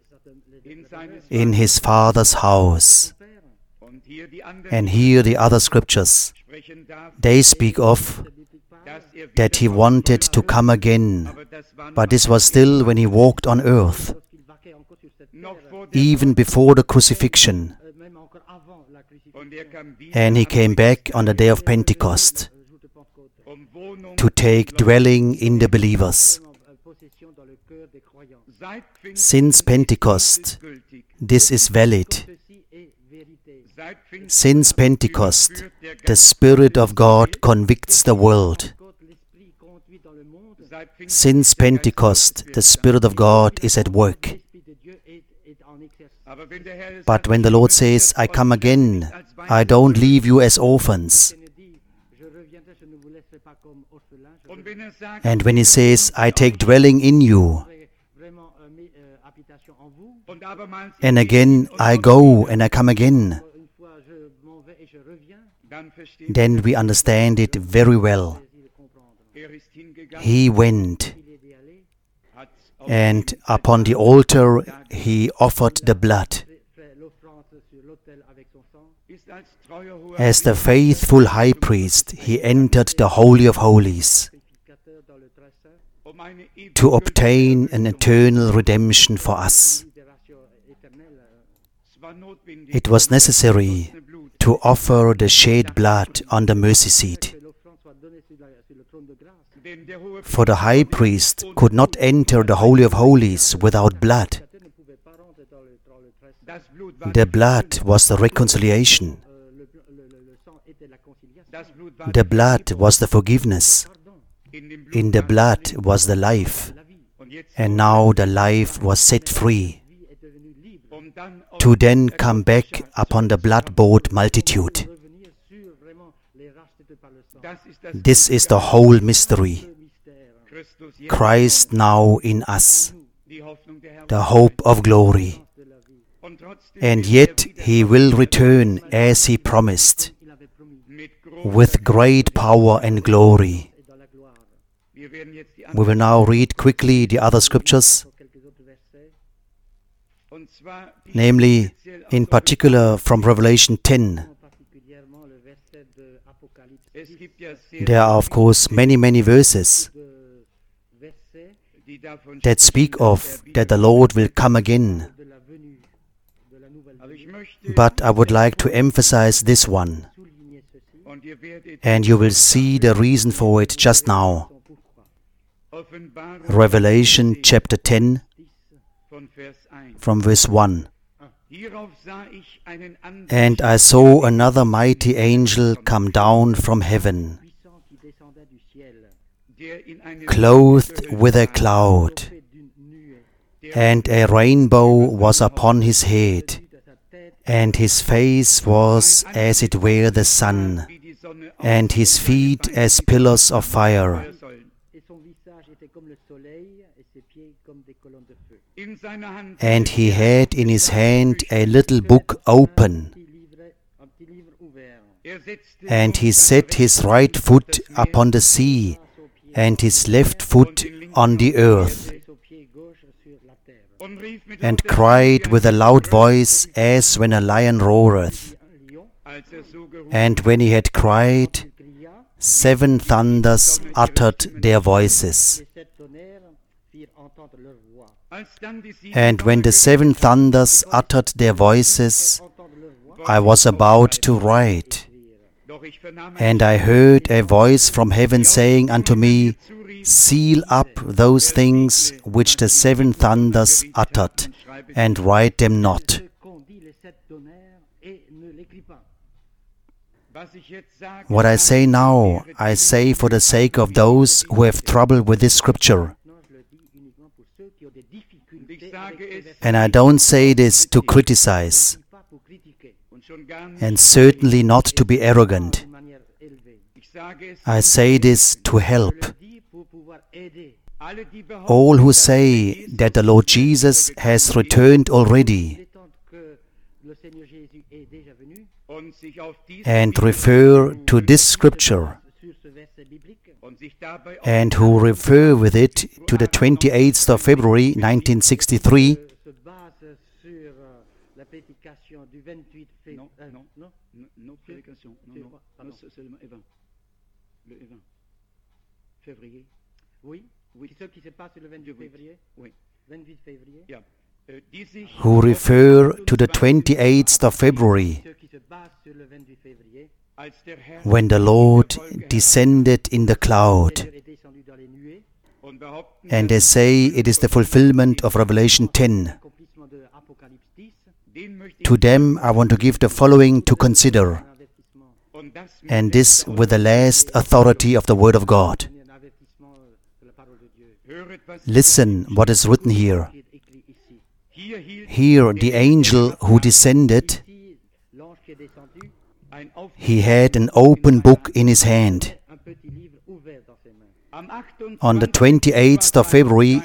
in seines in his Father's house. und hier die anderen And here the other scriptures, sprechen darf, they speak of dass er that he wanted to come again, aber das war but this was still when he walked on earth, Lorsqu'il vaquait encore sur cette noch terre, vor der even before the crucifixion, même encore avant la crucifixion, und er kam wieder and he came back on the day of Pentecost jour de Pentecôte, Wohnung to take dwelling in the believers. vraiment possession dans le cœur des croyants. seit Pfingsten Since Pentecost, gültig. this is valid. Ceci est vérité. Seit Pfingsten Since Pentecost, führt der the Geist. Spirit of God convicts the world. Quand l'Esprit conduit dans le monde, Seit Pfingsten Since Pentecost, the Spirit of God is at work. l'Esprit de Dieu est en exercice. aber wenn der Herr But when the Lord says, I come again, I don't leave you as orphans. Il dit, je reviendrai, je ne vous laisserai pas comme orphelin, je und wenn er sagt And when he says, I take dwelling in you, ferai vraiment habitation en vous. und abermals and again I go and I come again, Une fois, je m'en vais et je reviens, dann versteht then we understand it very well. il le comprendre. er ist hingegangen, He went, Il est d'y aller, hat and upon the altar he offered the blood. fait l'offrande sur l'autel avec son sang. ist als treuer hoher As the faithful high priest, he entered the Holy of Holies Sacrificateur dans le très saint, um eine ewige to obtain an eternal redemption for us. libération éternelle. Es war notwendig, It was necessary das Blut, to offer the shed blood on the mercy seat, Que l'offrande soit donnée sur le trône de grâce. denn der hohe for the high priest could not enter the Holy of Holies without blood. Sacrificateur ne pouvait pas rentrer dans le très saint. das Blut war The blood was the reconciliation. Le sang était la conciliation. das Blut war The blood was the forgiveness. Pardon, in dem Blut In the blood was the life. la vie. und jetzt And now the life was set free, Vie est devenue libre. dann to then come back upon the blood-bought multitude. Revenir sur vraiment les rachetés par le sang. das ist das This is the whole mystery. Le mystère. Christus jetzt Christ now in us, die Hoffnung der Herr the hope of glory. De la vie. and yet He will return as He promised, Il avait promis. mit with great power and glory. Et dans la gloire. Wir werden jetzt die We will now read quickly the other scriptures, Encore quelques autres versets. und zwar namely, in particular from Revelation 10. Particulièrement le verset de Apocalypse es gibt ja sehr There are, of course, many verses de versets die davon that speak of that the Lord will come again. de la venue de la nouvelle aber ich venue. möchte But I would like to emphasize this one, Souligner ceci. und ihr werdet and you will see the reason for it just now. Pourquoi? Offenbarung Revelation chapter 10 von Vers 1. from verse 1. Hierauf sah ich einen anderen And I saw another mighty angel come down from heaven, Puissant qui descendait du ciel, der in eine clothed with a cloud, fait d'une nuée, and a rainbow was upon his head, de sa tête and his face was as it were the sun, wie die Sonne and his feet as pillars of fire. aufheuern sollen. et son visage était comme le soleil et ses pieds comme des colonnes de feu. In seiner Hand And he had in his hand a little book open, Un petit livre ouvert. setzte and he set his right foot upon the sea, and his left foot on the earth, Son pied gauche sur la terre. und rief mit and lauter cried Stimme, with a loud voice as when a lion roareth. Un lion, als so gerufen And when he had cried, il cria, 7 thunders uttered their voices. les sept tonnerres firent entendre leur voix. als dann die sieben And when the 7 thunders uttered their voices, Entendre leur voix, I was about to write. Doch ich vernahm And I heard a voice from heaven saying unto me, Seal up those things which the 7 thunders uttered, and write them not. ce qu'ont dit les sept tonnerres et ne l'écrit pas. was ich jetzt sage, What I say now, I say for the sake of those who have trouble with this scripture. Non, je le dis uniquement pour ceux qui ont des difficultés Ich sage avec es ce verset. And I don't say this to criticize, Pas pour critiquer, und schon gar nicht, and certainly not to be arrogant. de manière élevée. ich sage es, I say this to help Je le dis pour pouvoir aider alle, die behaupten, all who say that the Lord Jesus has returned already, prétendre que le Seigneur Jésus est déjà venu und sich auf diese and Bibel refer to this scripture, sur ce verset biblique und sich dabei auf and who refer with it to the 28th of February 1963, se base sur la prédication du 28 février. Non, non. Non, nos prédications. Non, non, Pardon. non, c'est seulement Évin. Le Évin. Février. oui, Oui. c'est ce qui se passe le 28 Oui. février. Oui. 28 février. Ja. Die sich who refer to the 28th of February, Ceux qui se basent sur le 28 février. als der Herr when the Lord descended in the cloud, Seigneur est descendu dans les nuées. und behaupten, and they say it is the fulfillment of Revelation 10. Accomplissement de Apocalypse 10. den möchte ich To them I want to give the following to consider, Un avertissement. und das mit and this with the last authority of the Word of God. Un avertissement de la parole de Dieu. höret, was Listen what is written here. Qui est écrit ici. hier hielt Here the angel who descended, Ici, l'ange qui est descendu, ein Auf he had an open book in his hand. un petit livre ouvert dans ses mains. am 28. On the 28th of February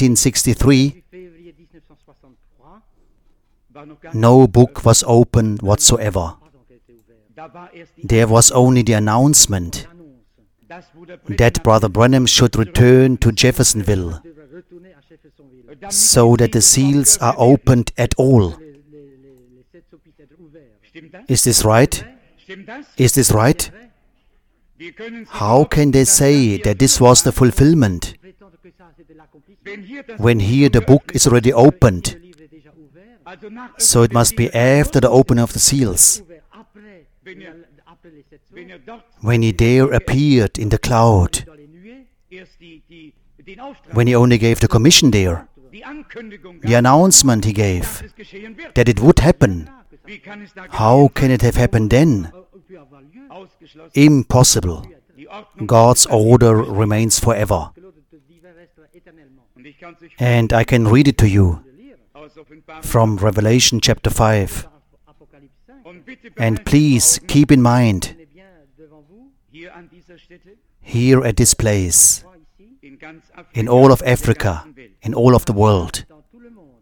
1963, Février 1963, war noch gar no book was open whatsoever. pas encore été ouvert. da war erst die There was only the announcement Annonce. das Bruder that Brother Branham should return to Jeffersonville, Devrait retourner à Jeffersonville. so that the seals are opened at all. Les sept sceaux puissent être ouverts. Stimmt das? Is this right? Stimmt das? Is this right? Wir können How can they say that this was the fulfillment Prétendre que ça c'était l'accomplissement. wenn hier das when here the book is already opened? Le livre est déjà ouvert. also nach So it must be after the opening of the seals, Ouvert après, Wenn ihr- après les sept sceaux. wenn er dort when he there appeared in the cloud, Dans les nuées, erst den Auftrag, when he only gave the commission there, die Ankündigung the gab, announcement he dass gave es geschehen wird. that it would happen. Wie kann es da How can it have happened then? peut avoir lieu. ausgeschlossen? Impossible. Die Ordnung God's order remains forever. Que l'ordre divin restera éternellement. und ich kann sich And I can read it to you De lire aus Offenbarung from Revelation chapter 5. Apocalypse 5. und bitte And behaltet please Augen keep in mind, Tenez bien devant vous, hier an dieser Stätte here at this place, moi ici, in ganz Afrika, in all of der Africa, ganzen Welt, in all of the world, dans tout le monde, wo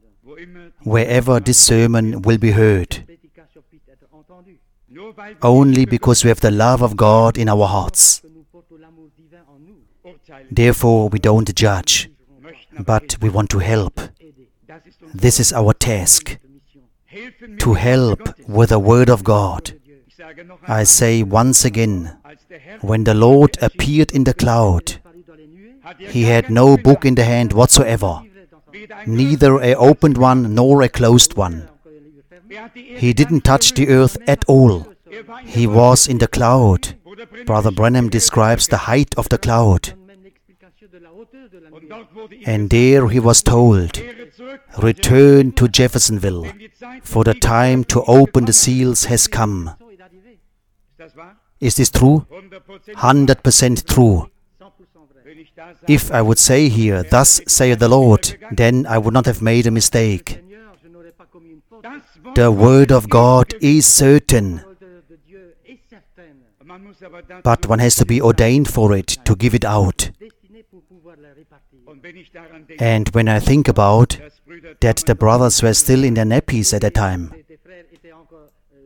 wherever this sermon will be heard, prédication puisse être entendue. Nur weil wir only because we have the love of God in our hearts. Que nous portons l'amour divin en nous. urteilen Therefore, we don't judge, möchten, aber but we want to help. Aider. das ist uns This is our task, Notre mission. helfen mit to dem Worte help Gottes. with the Word of God. Ich sage noch I say once again, als der Herr when the Lord appeared in the cloud, Paru dans les nuées. hat he had no book in the hand whatsoever, Livre dans son weder ein neither a opened one nor a closed one. encore un livre fermé. Er hat die Erde He didn't touch the earth at all. Er war in He der was in the cloud. Bruder Brennan Brother Branham describes the height of the cloud. Donne même l'explication de la hauteur de la und nuée. dort wurde ihm And there he was told, Kehre zurück, return to Jeffersonville, denn die Zeit for the time to open the seals has come. So est arrivé. ist das wahr? Is this true? 100% 100% true. 100% vrai. Wenn ich da sage, If I would say here, thus saith the Lord, then I would not have made a mistake. Seigneur, je n'aurais pas commis une faute. das Wort The word of God is certain, La parole de Dieu est certaine, man muss aber dazu, but one has to be ordained for it to give it out. destinée pour pouvoir la répartir. und wenn ich daran denke, And when I think about dass Brüder that the brothers were still in their nappies at that time, Tes frères étaient encore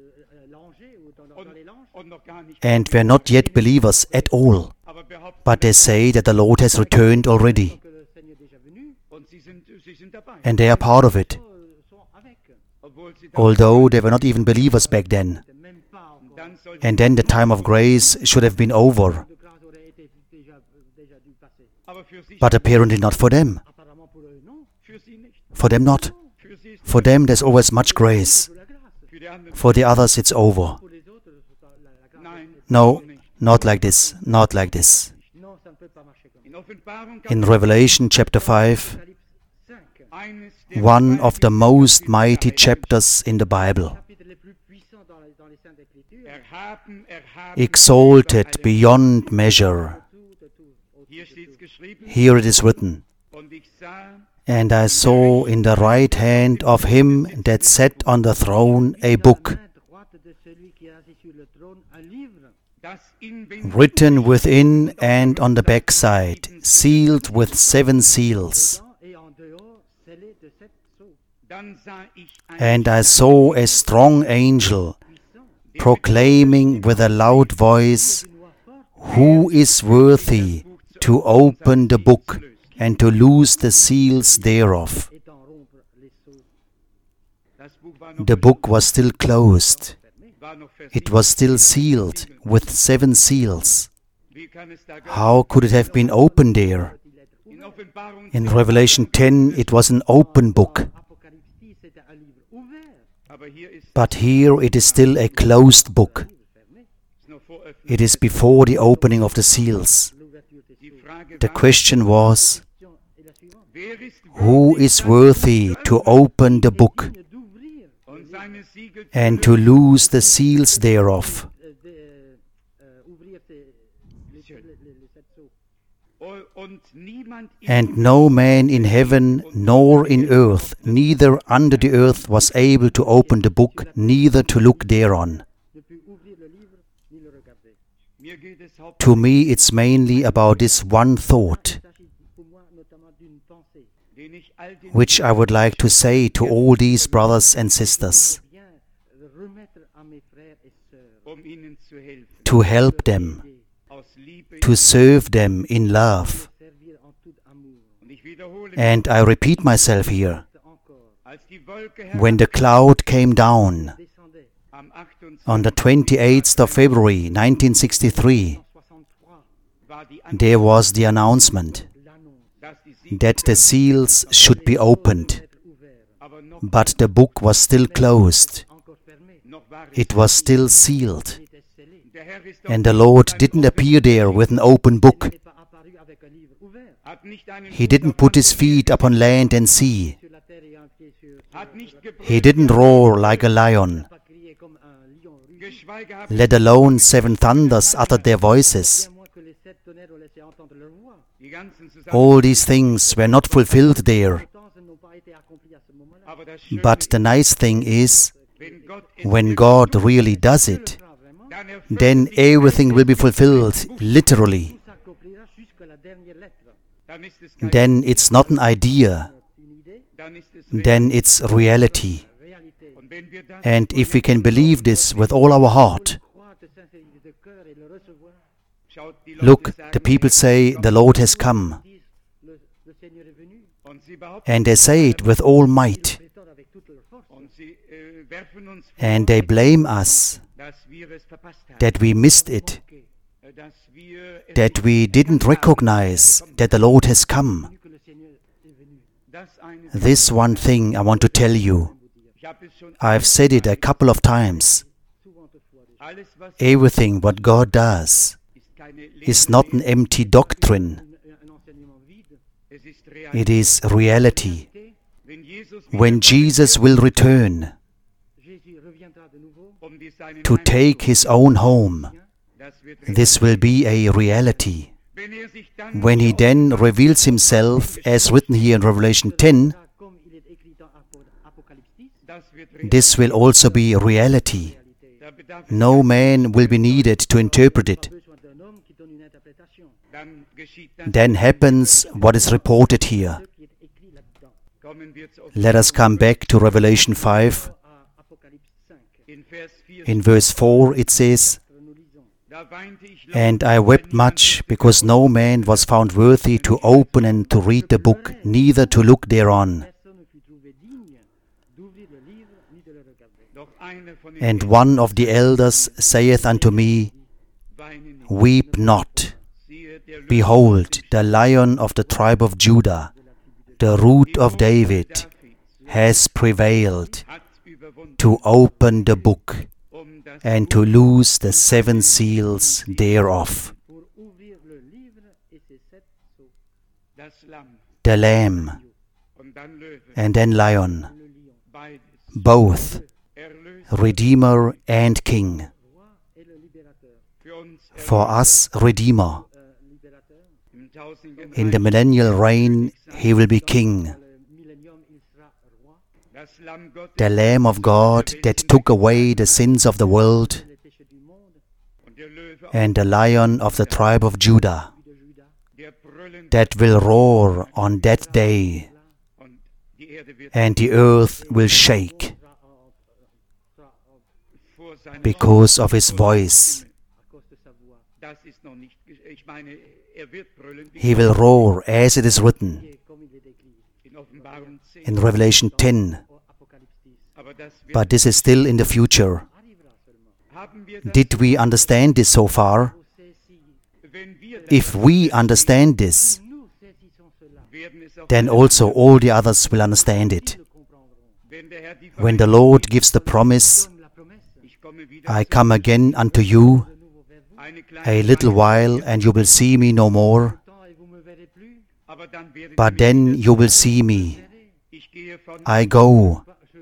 langés ou dans les langes, und noch gar nicht, and were not yet believers at all, aber behaupten, but they say that the Lord has returned already, que le Seigneur est déjà venu, und sie sind dabei, and they are part of it, sont avec. obwohl sie da although they were not even believers back then. C'est même pas encore. dann soll And then the time of grace should have been over, De grâce aurait été déjà dû passer. aber für sie, but apparently not for them. Apparemment pour eux, non. für sie nicht, For them not. für sie ist For them there's always much grace. Pour la grâce. für die anderen, For the others it's over. Pour les autres, la grâce. nein, No, not like this, not like this. Non, ça ne peut pas marcher comme ça. in Offenbarung In Revelation chapter 5, Apocalypse 5, eines der one of the most mighty chapters in the Bible, chapitre les plus puissants dans les Saintes Écritures, erhaben, exalted beyond measure. hier steht's geschrieben, Here it is written, und ich sah and I saw in the right hand of him that sat on the throne a book, main droite de celui qui est assis sur le trône, un livre das inwendig written within and on the backside, sealed with 7 seals. dedans et en dehors scellé de 7 sceaux. dann sah ich ein And I saw a strong angel Puissant, proclaiming with a loud voice, une voix forte, who is worthy to open the book and to loose the seals thereof. et d'en rompre les sceaux. das Buch war noch, The book was still closed. war noch fest. It was still sealed with 7 seals. Wie kann es da How could it have been open there? in Offenbarung In Revelation 10, it was an open book, Apocalypse 10, c'était un livre ouvert, aber hier ist but here it is still a closed book. fermé. es noch vor Öffnung. It is before the opening of the seals. L'ouverture des Die sceaux. Frage The war, question was, La question est la suivante. wer ist who is worthy to open the book Digne d'ouvrir und seine Siegel and to loose the seals thereof? ouvrir les 7 sceaux. und niemand And no man in heaven nor in earth, neither under the earth, was able to open the book, neither to look thereon. Ne put ouvrir le livre ni le regarder. mir geht es hauptsächlich To me, it's mainly about this one thought, Il s'agit pour moi notamment d'une pensée. den ich all den which I would like to say to all these brothers and sisters, Bien remettre à mes frères et sœurs, ihnen zu helfen to help them, aus Liebe to serve them in love. servir en tout amour. und ich wiederhole And I repeat myself here, Encore, als die Wolke when the cloud came down descendez am 28. on the 28th of February 1963, 63, war die there was the announcement l'annonce dass die Siegel that the seals should be opened, être ouvert, aber noch but the book was still closed. encore fermé, noch war es It was still sealed, était scellé, der Herr ist and the Lord didn't appear there with an open book. n'est pas apparu avec un livre ouvert. hat nicht einen He didn't put his feet upon land and sea. Sur la terre et un pied sur hat nicht He didn't roar like a lion, pas crié comme un lion rugier, geschweige gehabt let alone 7 thunders uttered their voices. bien moins que les 7 tonnerres ont laissé entendre leur voix. die ganzen zusammen All these things were not fulfilled there. Pourtant, elles n'ont pas été accomplies à ce moment-là. aber das Schöne But the nice thing is, wenn Gott es when God really does it, Sera vraiment, dann erfüllt then everything will be fulfilled literally. tout s'accomplira jusqu'à la dernière lettre. dann ist es kein Then it's not an idea, Une idée, then it's reality. Réalité. Und wenn wir das And if we can believe this with all our heart, Croire de sincérité de cœur et le recevoir, schaut, die look, Leute the sagen, people say, the Lord has come. disent le Seigneur est venu, und sie behaupten, And they say it with all might. prétendent avec toute leur force und sie werfen uns vor, And they blame us dass wir es verpasst haben, that we missed it, dass wir es that we didn't recognize that the Lord has come. que le Seigneur est venu. das eine. This one thing I want to tell you. Ich habe es schon I've said it a couple of times. alles, was Everything what God does ist keine Lehre, is not an empty doctrine. Un enseignement vide. es ist real. It is reality. Wenn Jesus When Jesus will return Jésus reviendra de nouveau die seinen to take his own home, das wird this will be a reality. wenn sich dann When he then reveals himself, as written here in Revelation 10, comme il est écrit dans Apocalypse 10, das wird this will also be reality. da bedarf No man will be needed to interpret it. besoin d'un homme qui donne une interprétation. dann geschieht das. Then happens what is reported here. Ce qui est écrit là-dedans. Kommen wir zu Let us come back to Revelation 5. À Apocalypse 5, in Vers 4. In verse 4 it says, nous lisons. Da weinte ich laut, And I wept much, because no man was found worthy to open and to read the book, neither to look thereon. Personne ne fut trouvé digne d'ouvrir le livre ni de le regarder. doch einer von den And one of the elders saith unto me, Weinen nicht. Weep not. Siehe, der Löwe Behold, the Lion of the tribe of Judah, the root of David, Davids has prevailed hat überwunden, to open the book das and to loose the 7 seals thereof. Pour ouvrir le livre et ses 7 sceaux. das Lamm The Lamb und dann Löwe, and then Lion, Le lion, beides both erlöst Redeemer and King. roi et le libérateur. für uns For us, Redeemer. Libérateur. im tausenden In the millennial reign, he will be King. Le millénium, il sera roi. das Lamm Gottes The Lamb of God that took away the sins of the world, Les péchés du monde, und der Löwe and the Lion of the tribe of Judah, de Judas. der brüllend that will roar on that day, und die Erde wird and the earth will shake vor seinem because of his voice. À cause de sa voix. Das ist noch nicht, ich meine, wird brüllen He will roar as it is written Et comme il est écrit in Offenbarung 10, in Revelation 10, au Apocalypse 10. aber das wird, but this is still in the future. Arrivera seulement. haben wir das, Did we understand this so far? Vous saisissez, wenn wir das, If we understand this, nous saisissons cela. werden es auch, then also all the others will understand it. Le comprendront. wenn der Herr die When the Lord gives the promise, Donne la promesse. ich komme wieder I come again unto you De nouveau vers vous. eine a kleine little while, and you will see me no more, Temps et vous me verrez plus. aber dann werdet but ihr then mich you will see me. Verrez. ich gehe von I go,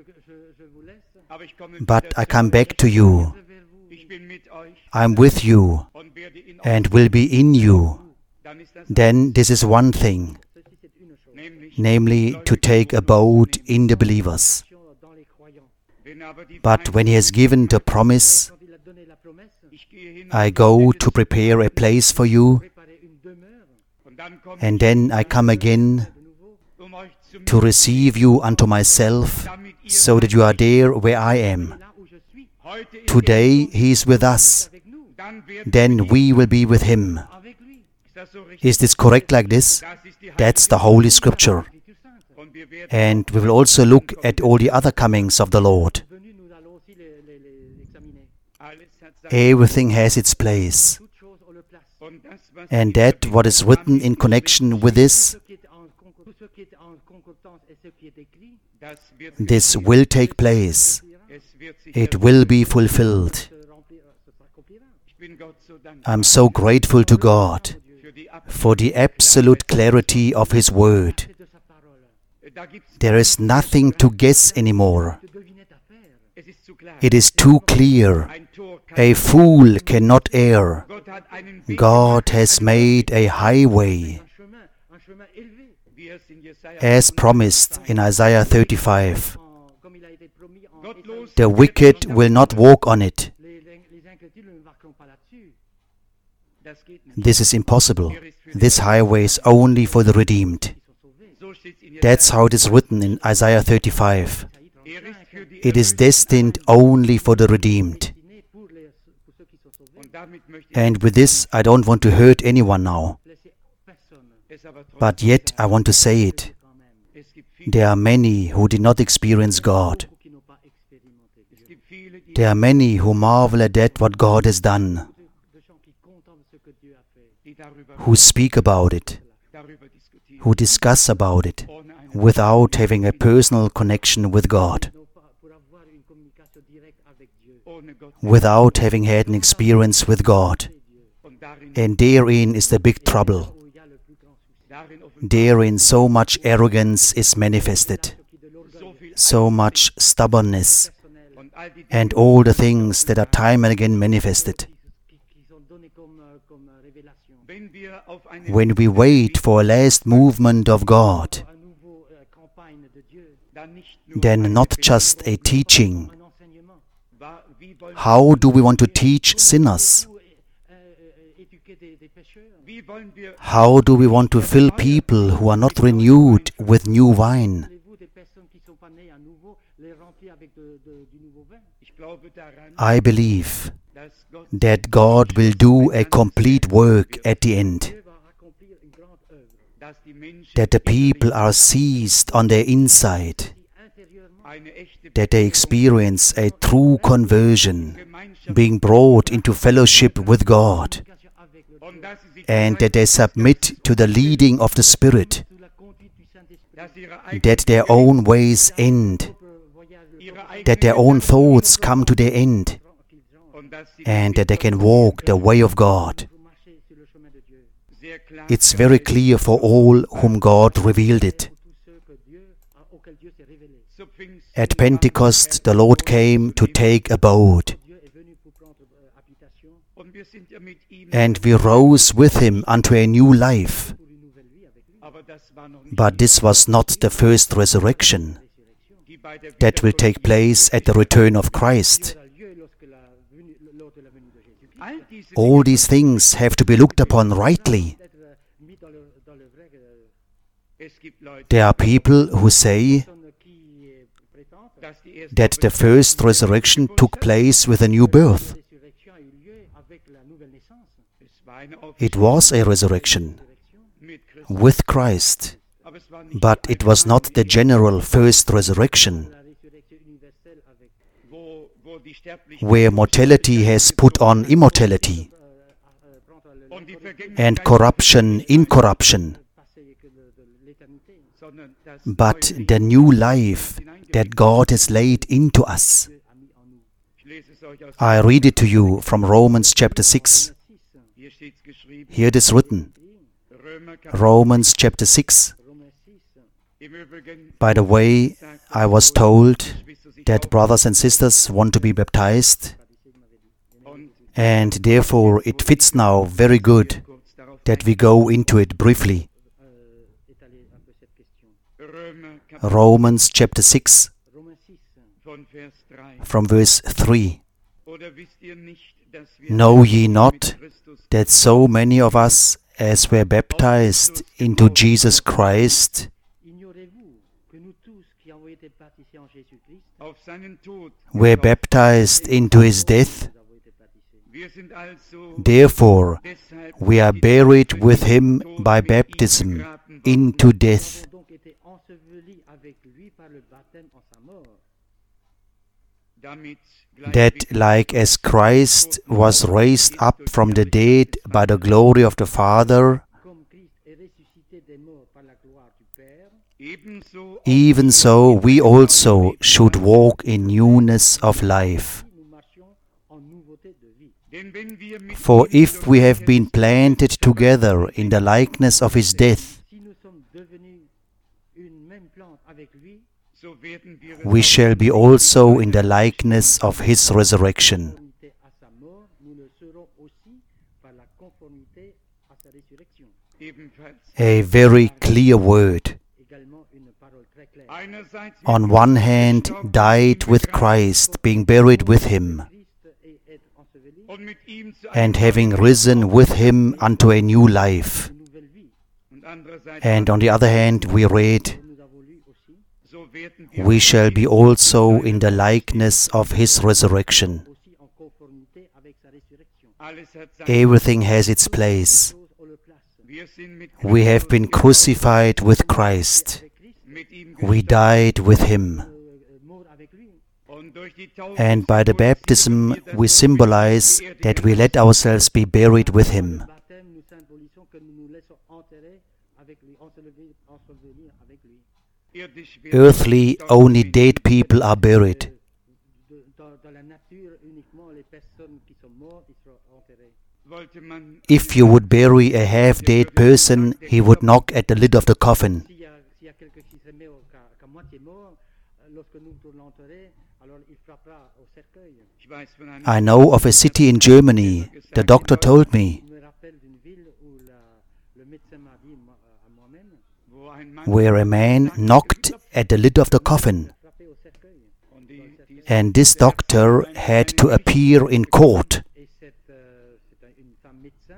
Je vous laisse. aber ich komme but wieder I come back to you. Vers vous. ich bin mit euch I'm with you und werde in euch, and will be in you. dann ist das Then this is one thing, Ceci, c'est une chose. nämlich, namely to take abode in the believers. Dans les croyants. wenn aber die But when he has given the promise, Quand il a donné la promesse, ich gehe hin I go to prepare a place for you, préparer une demeure und dann komme and then I come again de nouveau. euch zu mir, to receive you unto myself, damit ihr so that you are there where I am. Là où je suis, heute ist Today he is with us, avec nous, dann werden then we will be with him. avec lui. ist das so richtig, Is this correct like this? das ist die That's the Holy Scripture. L'Écriture sainte. und wir werden And we will also look at all the other comings of the Lord. Venu, nous allons aussi l'examiner. alles hat sein Everything has its place. Toutes choses ont leur place. und das was And that what is written in connection with this, Tout ce qui est en concordance et ce qui est écrit, das wird this will take place. es wird sich It will be fulfilled. s'accomplira. ich bin Gott so dankbar I'm so grateful to God für die for the absolute clarity of His Word. C'est de sa parole. da gibt's There is nothing to guess anymore. De devinette à faire. es ist zu klar It is too clear. ein Tor kann A fool cannot err. Gott hat einen Weg God has made a highway, Un chemin élevé, wie es in Jesaja as promised in Isaiah 35. comme il a été promis en gottlos The wicked will not walk on it. les incrédules ne marqueront pas là-dessus. das geht nicht This is impossible. This highway is only for the redeemed. Ils sont sauvés. so steht in That's how it is written in Isaiah 35. Er ist für die It is destined only for the redeemed. destiné pour ceux qui sont sauvés, und damit möchte ich And with this, I don't want to hurt anyone now. laisser personne. es aber trotzdem But yet, I want to say it. Quand même, es gibt viele, There are many who did not experience God. beaucoup qui n'ont pas expérimenté Dieu. es gibt viele, die There are many who marvel at that what God has done, De gens qui contemplent ce que Dieu a fait, darüber who speak about it, diskutieren, who discuss about it, ohne eine without having a personal connection with God, non pas pour avoir une communication directe avec Dieu. ohne Gott. without having had an experience with God. Und darin, And therein is the big trouble. Où il y a le plus grand souci. darin offenbart Therein so much arrogance is manifested, Qui de l'orgueil so viel so much stubbornness, personnel, und all die and all the things that are time and again manifested. qui sont donnés comme révélation. wenn wir auf eine When we wait for a last movement of God, Un nouveau campagne de Dieu, dann nicht nur then not just a teaching. un enseignement. wie wollen, How do we want to teach sinners? Ou éduquer des pécheurs. wie wollen wir How do we want to fill people who are not renewed with new wine? Voulez-vous des personnes qui ne sont pas nées à nouveau, les remplir avec du nouveau vin? ich glaube daran, I believe dass Gott that God will do a complete work at the end, Dieu va accomplir une grande œuvre. dass die Menschen that the people are seized on their inside, Si intérieurement, eine echte that they experience a true conversion, Gemeinschaft being brought into fellowship with God, communication avec le und dass sie sich and that they submit to the leading of the Spirit, sous la conduite du Saint-Esprit, dass ihre eigenen that their own ways end, ihre that their own thoughts come to their end, und dass sie and that they can walk the way of God. vous marchez sur le chemin de Dieu. sehr klar It's very clear for all whom God revealed it. Pour tous ceux que Dieu, auxquels Dieu s'est révélé. zu Pfingsten At Pentecost, the Lord came to take abode, Dieu est venu pour prendre habitation und wir sind ja mit ihm, and we rose with him unto a new life. pour une nouvelle vie avec lui. aber das war noch nicht But this was not the first resurrection die bei der that will take place at the return of Christ. Ça a lieu lors de la venue de Jésus-Christ. all diese All these things have to be looked upon rightly. D'être mis dans le vrai. es gibt Leute, There are people who say Personne qui prétend dass die erste that the first resurrection took place with a new birth. que la résurrection a eu lieu avec la nouvelle naissance. es war eine It was a resurrection mit Christus, with Christ, aber es war nicht but it was not the general first resurrection, La résurrection universelle avec wo die Sterblichkeit where mortality has put on immortality, und die Vergänglichkeit, and corruption incorruption, passé que de l'éternité. sondern das but the new life that God has laid into us. Dieu a mis en nous. ich lese es euch aus, I read it to you from Romans chapter 6. 6. hier steht es geschrieben, Here it is written, Römer Kapitel, Romans chapter 6. Romains 6. im Übrigen By the way, I was told that brothers and sisters want to be baptized, und and therefore it fits now very good kurz darauf that we go into it briefly. Étaler un peu cette question. Römer Kapitel Romans chapter 6 Romains 6. von Vers 3. from verse 3. Oder wisst ihr nicht, dass wir Know ye not Christus that so many of us, as were baptized into Jesus Christ, Ignorez-vous que nous tous qui avons été baptisés en Jésus-Christ, auf seinen Tod were baptized into his death? nous avons été baptisés. wir sind also Therefore, deshalb we are buried with him by baptism into death, Nous avons donc été ensevelis avec lui par le baptême en sa mort, damit that like as Christ was raised up from the dead by the glory of the Father, comme Christ est ressuscité des morts par la gloire du Père, ebenso even so we also should walk in newness of life. nous marchions en nouveauté de vie. denn wenn wir mit For ihm if we have been planted together in the likeness of his death, Si nous sommes devenus une même plante avec lui, so werden wir we shall be also in the likeness of his resurrection. conformité à sa mort, nous le serons aussi par la conformité à sa résurrection. ebenfalls A very clear word. Également une parole très claire. einerseits On one hand, died with Christ, being buried with him, Christ et être enseveli, und mit ihm zu and having risen with him unto a new life. une nouvelle vie. und andererseits And on the other hand, we read, Nous avons werden wir we shall be also in the likeness of His resurrection. aussi en conformité avec sa résurrection. alles hat sein. Everything has its place. Choses ont leur place. Wir sind mit We have been crucified with Christ. Avec Christ, mit ihm We died with Him. mort avec lui. und durch die Taufe And by the baptism, we symbolize that we let ourselves be buried with Him. Baptême, nous symbolisons que nous nous laissons enterrer avec lui, ensevelir avec lui. irdisch wird Earthly, only dead people are buried. Dans la nature, uniquement les personnes qui sont mortes, ils seront enterrées. wollte man If you would bury a half-dead person, he would knock at the lid of the coffin. S'il y a quelqu'un qui se met qu'à moitié mort, lorsque nous l'enterrer, alors il frappera au cercueil. ich weiß von einem I know of a city in Germany, the doctor told me, Je me rappelle d'une ville où le médecin m'a dit à moi-même, wo ein Mann where a man knocked at the lid of the coffin. frappé au cercueil. und die And this doctor had to appear in court Et une femme médecin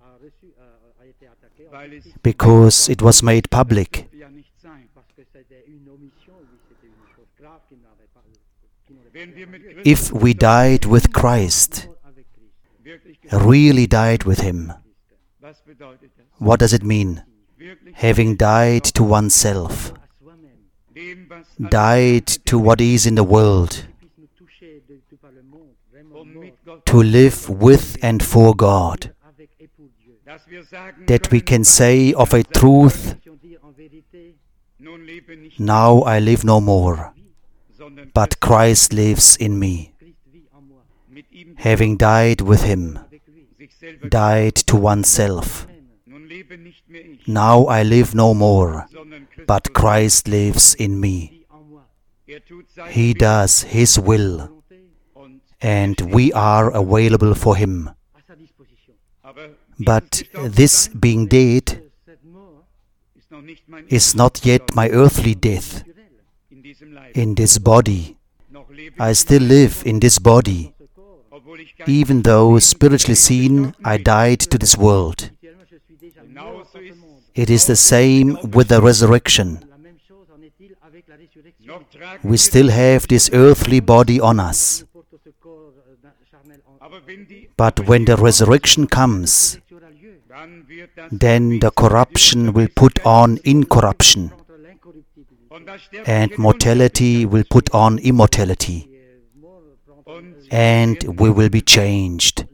a été attaquée weil es because it was made public. ja nicht sein. parce que c'était une omission, oui, c'était une chose grave qui n'aurait pas Wenn wir mit Christus If we died with Christ, avec Christ. wirklich really died with Him, was bedeutet das? what does it mean? Wirklich Having died to oneself, À soi-même, dem, was died to what is in the world, puisse nous toucher de tout par le monde, vraiment mort, mit Gott, to live with and for God, avec et pour Dieu. dass wir sagen that we können, can say of a truth, Si on dit en vérité, nun lebe nicht now I live no more, sondern but Christ lives in me. Christ vit en moi, mit ihm Having died with Him, avec lui. sich selber. died to oneself, Amen. Nun lebe nicht mehr ich, now I live no more, sondern Christus. but Christ lives in me. Vit en moi. Tut seine He does His will, Volonté und and we are available for Him. à sa disposition. aber But this being dead Cette mort ist noch nicht mein is not yet my earthly death naturelle, in diesem Leib. in this body. Noch lebe I still live in this body, ce corps, obwohl ich kein even though spiritually seen I died to this world. spirituellement, je suis déjà mort Genauso dans ce ist monde. It is the same with the resurrection. La même chose en est-il avec la résurrection. noch tragen We wir still have this earthly body on us. Nous portons ce corps charnel en aber wenn die But when the resurrection comes, résurrection aura lieu. dann wird das then the corruption will put on incorruption, Contre l'incorruptible. und das and Sterbliche mortality will put on immortality, Mort prend und and we will be changed.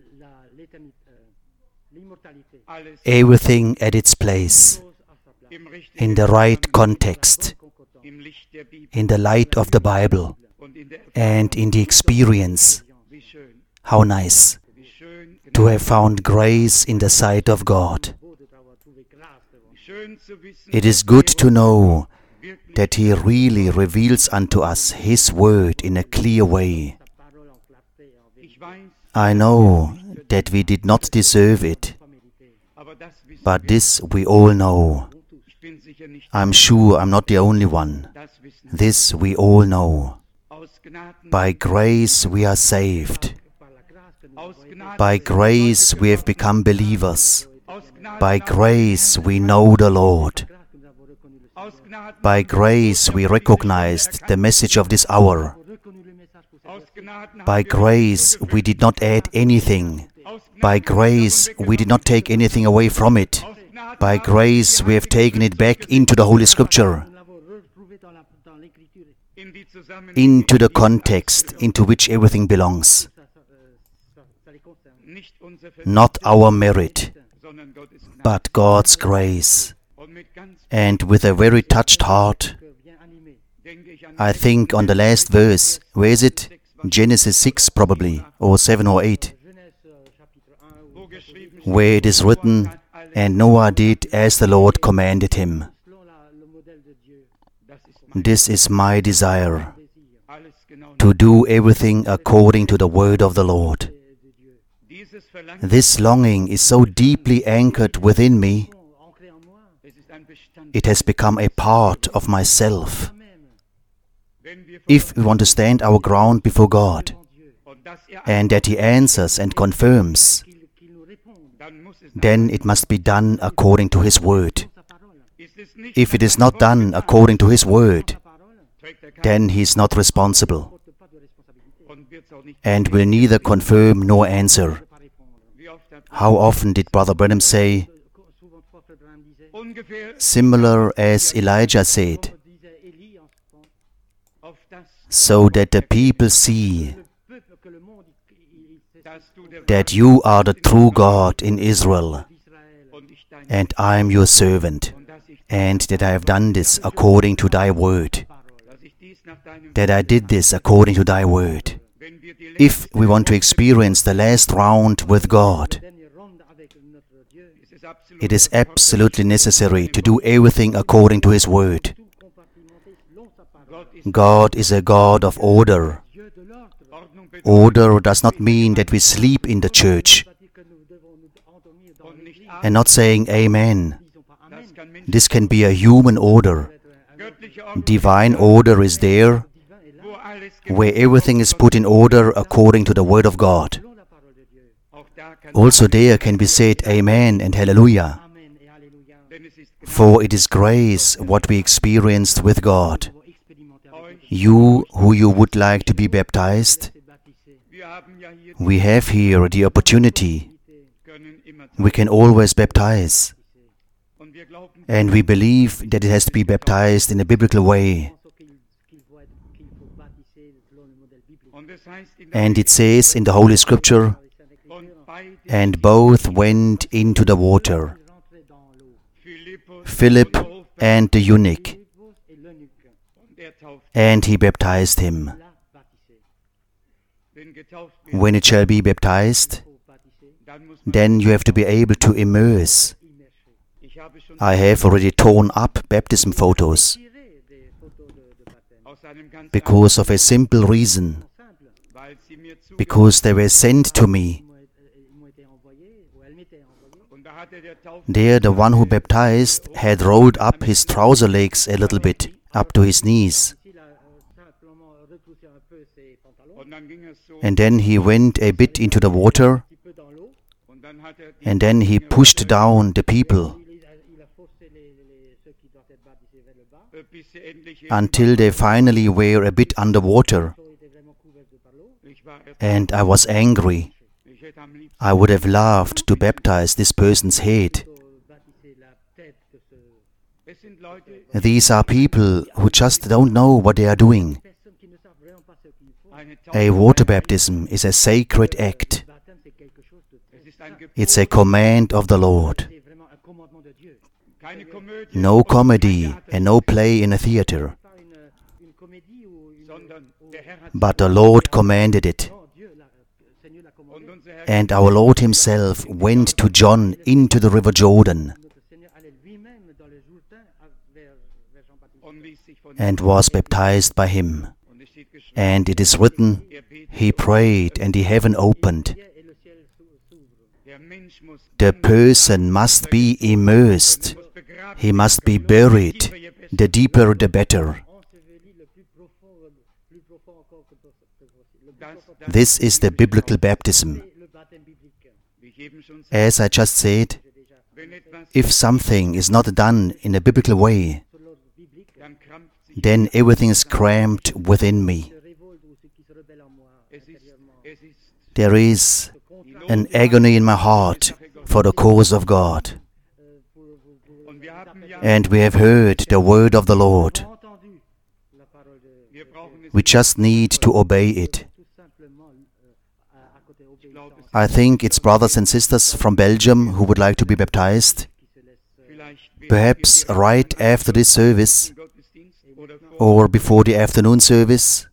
l'immortalité. alles Everything at its place, Chose à sa place. im richtigen in the right context, Concordant. im Licht der Bibel in the light of the Bible, und in der and in the experience. wie schön, How nice wie schön, to have found grace in the sight of God. Beau d'avoir trouvé grâce devant. wie schön zu wissen, It is good to know wirklich that He really reveals unto us His word in a clear way. Sa parole en clarté et en vérité. ich weiß, I know that we did not deserve it, Pas mérité. aber das wissen but this we all know. ich bin sicher nicht I'm sure I'm not the only one. das wissen This we all know. aus Gnaden By grace we are saved. Par la grâce que nous aus avons été, Gnaden By grace we have become believers. aus Gnaden By grace we know the Lord. grâce que nous avons reconnu le aus Gnaden By grace we recognized the message of this hour. reconnu le message pour cette aus Gnaden By grace we did not add anything. aus By grace we did not take anything away from it. aus Gnaden By grace we have taken it back into the Holy Scripture, nous l'avons retrouvé dans l'écriture. in die zusammen into the context into which everything belongs. Ça les concerne. nicht unser Not our merit, sondern Gottes Gnade but God's grace. und mit ganz And with a very touched heart, Que bien animé. denke ich an I think on the last verse. Where is it? Genesis 6 probably, or 7 or 8, Genèse chapitre 1 wo geschrieben where it is written, and Noah did as the Lord commanded him. selon le modèle de Dieu. das ist mein This is my desire, Désir alles genau to do everything according to the word of the Lord. de Dieu. dieses Verlangen This longing is so deeply anchored within me, Bon, ancré en moi, es ist ein Bestand it has become a part of myself. même, wenn wir If we want to stand our ground before God, devant Dieu, und dass and that He answers and confirms, qu'il nous réponde dann muss es then it must be done according to His word. sa parole. ist es nicht If it is not done according to His word, Sa parole trägt then he is not responsible porte pas de responsabilité. und wird es auch nicht. and will neither confirm nor answer. Ne peut pas répondre. Wie oft hat How often did Brother Branham say, Souvent fois, Frère Branham disait, ungefähr similar as Elijah said, disait Élie en ce temps, auf das, so that the people see le peuple, que le monde, c'est dass du der that you are the true God in Israel, d'Israël. und ich dein and I am your servant, und dass ich that I have done this according to thy word, dies nach deinem that I did this according to thy word. wenn wir die If we want to experience the last round with God, Dernière ronde avec notre Dieu, es ist absolut it is absolutely necessary to do everything according to his word. tout compartimenté selon sa parole. Gott ist God is a God of order. Dieu de l'ordre. Ordnung bedeutet Order does not mean that we sleep in the church C'est-à-dire que nous devons nous endormir dans und nicht l'église. and not saying Amen. Disons pas Amen. das kann Mensch This can be a human order. göttliche Ordnung Divine order is there, Divin est là, wo alles where everything is put in order according to the word of God. selon la parole de Dieu. auch da kann Also there can be said Amen and Hallelujah, Amen et Alléluia. denn es ist for it is grace what we experienced with God. Nous avons expérimenté avec euch. You who you would like to be baptized, ces baptisés. Wir haben ja hier we have here the opportunity. können immer We can always baptize, und wir glauben and we believe that it has to be baptized in a biblical way. Pensons qu'il faut baptiser selon le modèle biblique. und es heißt in der And it says in the Holy Scripture, und beide and both went into the water, Rentrer dans l'eau. Philippus Philip and the eunuch, Philippus et l'eunuque. und er tauft and he baptized him. L'a baptisé. wenn getauft wird When it shall be baptized, Faut baptiser, dann muss man then you have to be able to immerse. immerger. ich habe schon I have already torn up baptism photos Tirer des photos de baptême. aus einem ganz because of a simple reason, Simple. weil sie mir zu because they were sent to me. Ils m'ont été envoyés, ou elles m'étaient envoyées. und da hatte der Taufe There the one who baptized had rolled up his trouser legs a little bit, up to his knees, Il a simplement retroussé un peu ses pantalons, und dann ging es so and then he went a bit into the water, un petit peu dans l'eau. und dann hat er and then he pushed down the people Il a forcé ceux qui doivent être baptisés vers le bas. bis sie endlich until they finally were a bit underwater, Ils étaient vraiment couverts par l'eau. ich war and I was angry. ich hätte am liebsten I would have loved to baptize this person's head. Baptiser la tête de ce es sind Leute These are people who just don't know what they are doing. personnes qui ne savent vraiment pas ce qu'il faut. eine A Taufe water baptism is a sacred act. Le baptême, c'est quelque chose de très es ist ein saint. Gebot It's a command of the Lord. C'est vraiment un commandement de Dieu. keine Komödie No comedy and no play in a theater, Pas une comédie ou une... sondern der Herr hat but the Lord commanded it. Non, Dieu, Seigneur l'a commandé. und unser Herr And our Lord Himself went to John into the river Jordan Notre Seigneur allait lui-même dans le Jourdain vers Jean-Baptiste. und ließ sich von and was baptized by him. und es steht geschrieben And it is written, er betet He prayed, and the heaven opened. Et le ciel s'ouvre. der Mensch muss The person must be immersed. muss begraben He must be buried. The deeper, the better. Enseveli le plus profond encore que possible. Le plus das, profond, das This is the biblical baptism. c'est le baptême biblique. wie ich eben schon sagte As I just said, wenn etwas if something is not done in a biblical way, Sur l'ordre biblique, dann krampft sich then everything is cramped within me. se révolte ou ce qui se rebelle en moi es ist intérieurement. es ist There is Contraire, an agony in my heart for the cause of God. und wir haben ja And we have heard the word of the Lord. entendu la parole de wir brauchen es We just need to obey it. tout simplement à côté obéissance I think it's brothers and sisters from Belgium who would like to be baptized. qui se laisse vielleicht Perhaps right after this service Gottesdienst oder vor or before the afternoon service.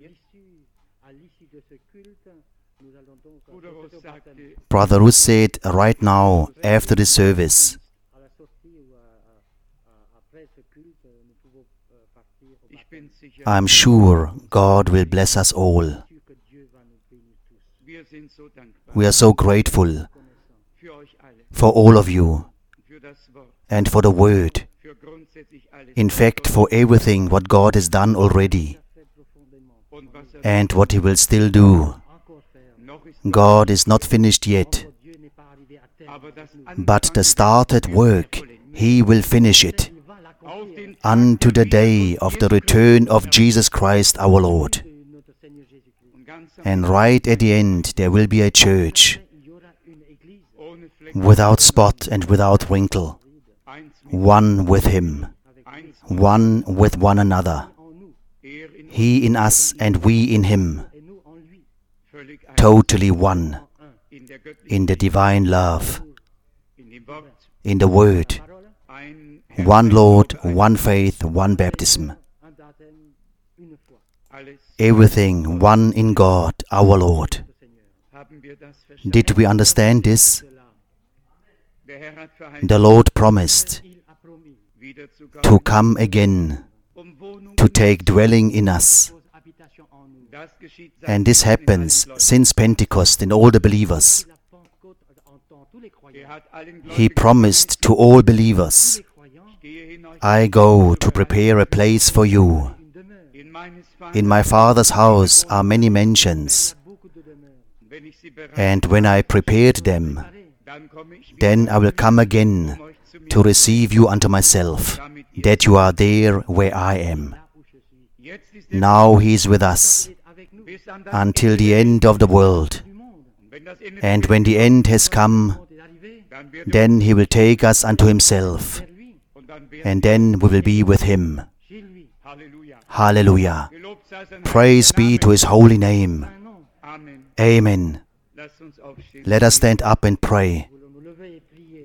à l'issue de ce culte, nous allons donc Bruder Ross procéder au baptême. sagte Brother Russ said, right now, after this service, À la sortie ou après ce culte, nous pouvons partir au ich baptême. bin sicher I'm sure God will bless us all. Sûr que Dieu va nous bénir tous. wir sind so dankbar We are so grateful für euch alle for all of you für das Wort and for the word. für grundsätzlich alles In fact, for everything what God has done already Fait profondément, und was and what He will still do. encore faire. noch ist God is not finished yet, Encore Dieu n'est pas arrivé à terme. aber das but the started work, He will finish it. Il va auf l'accomplir. den unto the day of the return of Jesus Christ our Lord. de notre Seigneur Jésus-Christ. Und ganz am And right at the end there will be a church Il y aura une église ohne Fleck, without spot and without wrinkle, eins mit one with Him, eins one with one another, en nous in He in us and we in Him, et nous en lui, völlig ein totally one un. in der göttlichen, in the divine love, in dem Wort, in the Word, Parole, ein one Lord, one faith, one baptism, un baptême, une foi. alles. everything one in God our Lord. Seigneur, Haben wir das verstanden? Did we understand this? cela, Der Herr hat verheißen, The Lord promised il a promis wieder zu to kommen, come again, Wohnung to take dwelling in us. pose habitation en nous. Das geschieht seit And this Pfingsten in allen happens Gläubigen. since Pentecost in all the believers. La Pentecôte entend tous les croyants. Er hat allen He Gläubigen promised to all believers, Les croyants, gehe hinaus I go to prepare a place for you. une demeure. in meines In Vaters, my Father's house are many mansions, Il y a beaucoup de demeures. wenn ich sie bereit, and when I prepared them, Allez, dann komme ich wieder, then I will come again um euch zu mir, to receive you unto myself, damit ihr that you are there where I am. là où je suis. jetzt ist der Now He is with us Il est avec nous bis an das until the end of the world. du monde. Und wenn das Ende And when the end has come, Le monde est arrivé dann wird then He will take us unto Himself, vers lui, und dann wird and then we will be with Him. chez lui. Halleluja. Hallelujah. Gelobt sei sein Praise be to His holy name. Un nom, Amen. Amen. Lasst uns aufstehen. Let us stand up and pray. nous voulons nous lever et prier.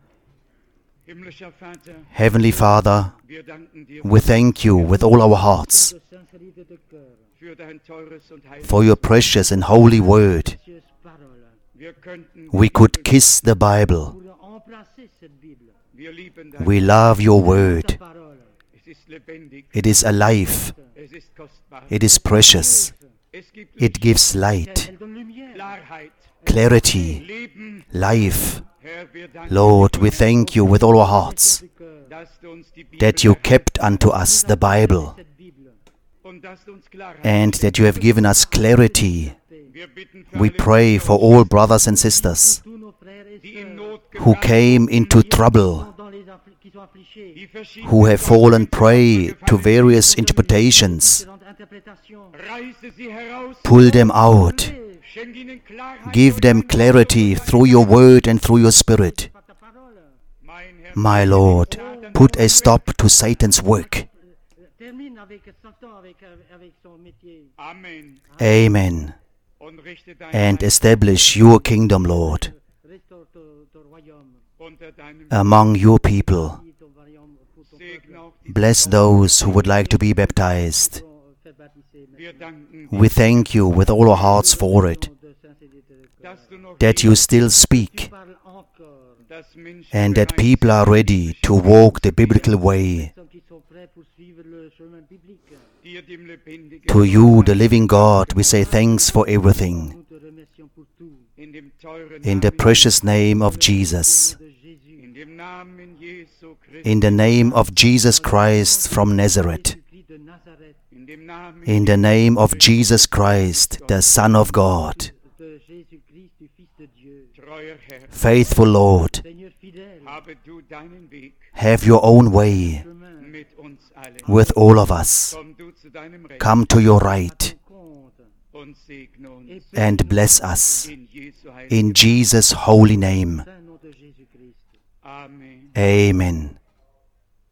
Himmlischer Vater, Heavenly Father, wir danken dir we thank you with all our hearts De sincérité de cœur, für dein teures und heiliges. for your precious and holy word. précieuse parole. Wir könnten, We could kiss the Bible. Nous voulons embrasser cette Bible, wir lieben dein We love your ta word. parole. Es ist lebendig, It is alive. es ist kostbar. It is precious. Es gibt It gives light, Elle donne lumière, Klarheit, clarity, Leben. life. Herr, wir danken Lord, we thank you with all our hearts du cœur. dass du uns die Bibel that you kept unto us the Bible Cette Bible, und dass du uns Klarheit. and that you have given us clarity. Wir bitten für We alle, pray for all brothers and sisters tous nos frères et die in sœurs Not who geraten, came into trouble, qui sont affligés, die verschiedenen who have fallen prey to gefallen various interpretations. différentes interprétations. Reiße sie heraus, Pull them out. schenk ihnen Klarheit Give durch them dein clarity Wort. through your word and through your spirit. Par ta parole, Mein Herr, My Lord, put a stop to Satan's work. termine avec Satan, avec son métier. Amen. Amen. Und richte dein And Reich establish your kingdom, Lord, Restaure ton royaume, unter deinem among your people. dis ton royaume pour ton Segne peuple. auch die Bless those who would like to be baptized. Fais baptiser Wir danken We thank you with all our hearts for it, de sincérité de cœur. dass du noch that you still speak Parle encore. dass Menschen and that bereit people are ready to walk the biblical way. Personnes qui sont prêts pour suivre le chemin biblique. dir dem lebendigen To you, the living God, we say thanks for everything. Nous te remercions pour tout. in dem teuren In the Namen, precious name of Jesus. De Jésus, in dem Namen Jesu Christi, In the name of Jesus Christ from Nazareth. Jésus-Christ de Nazareth, in dem Namen In the name of Jesus Christ, the Son of God. de Jésus-Christ, du Fils de Dieu. treuer Herr, Faithful Lord, Seigneur fidèle, habe du deinen Weg have your own way chemin, mit uns allen. with all of us. Komm du zu deinem Recht Come to your right compte, und segne uns et and bless us. in Jesu heiligen In Jesus' holy name. Saint nom de Jésus-Christ. Amen. Amen.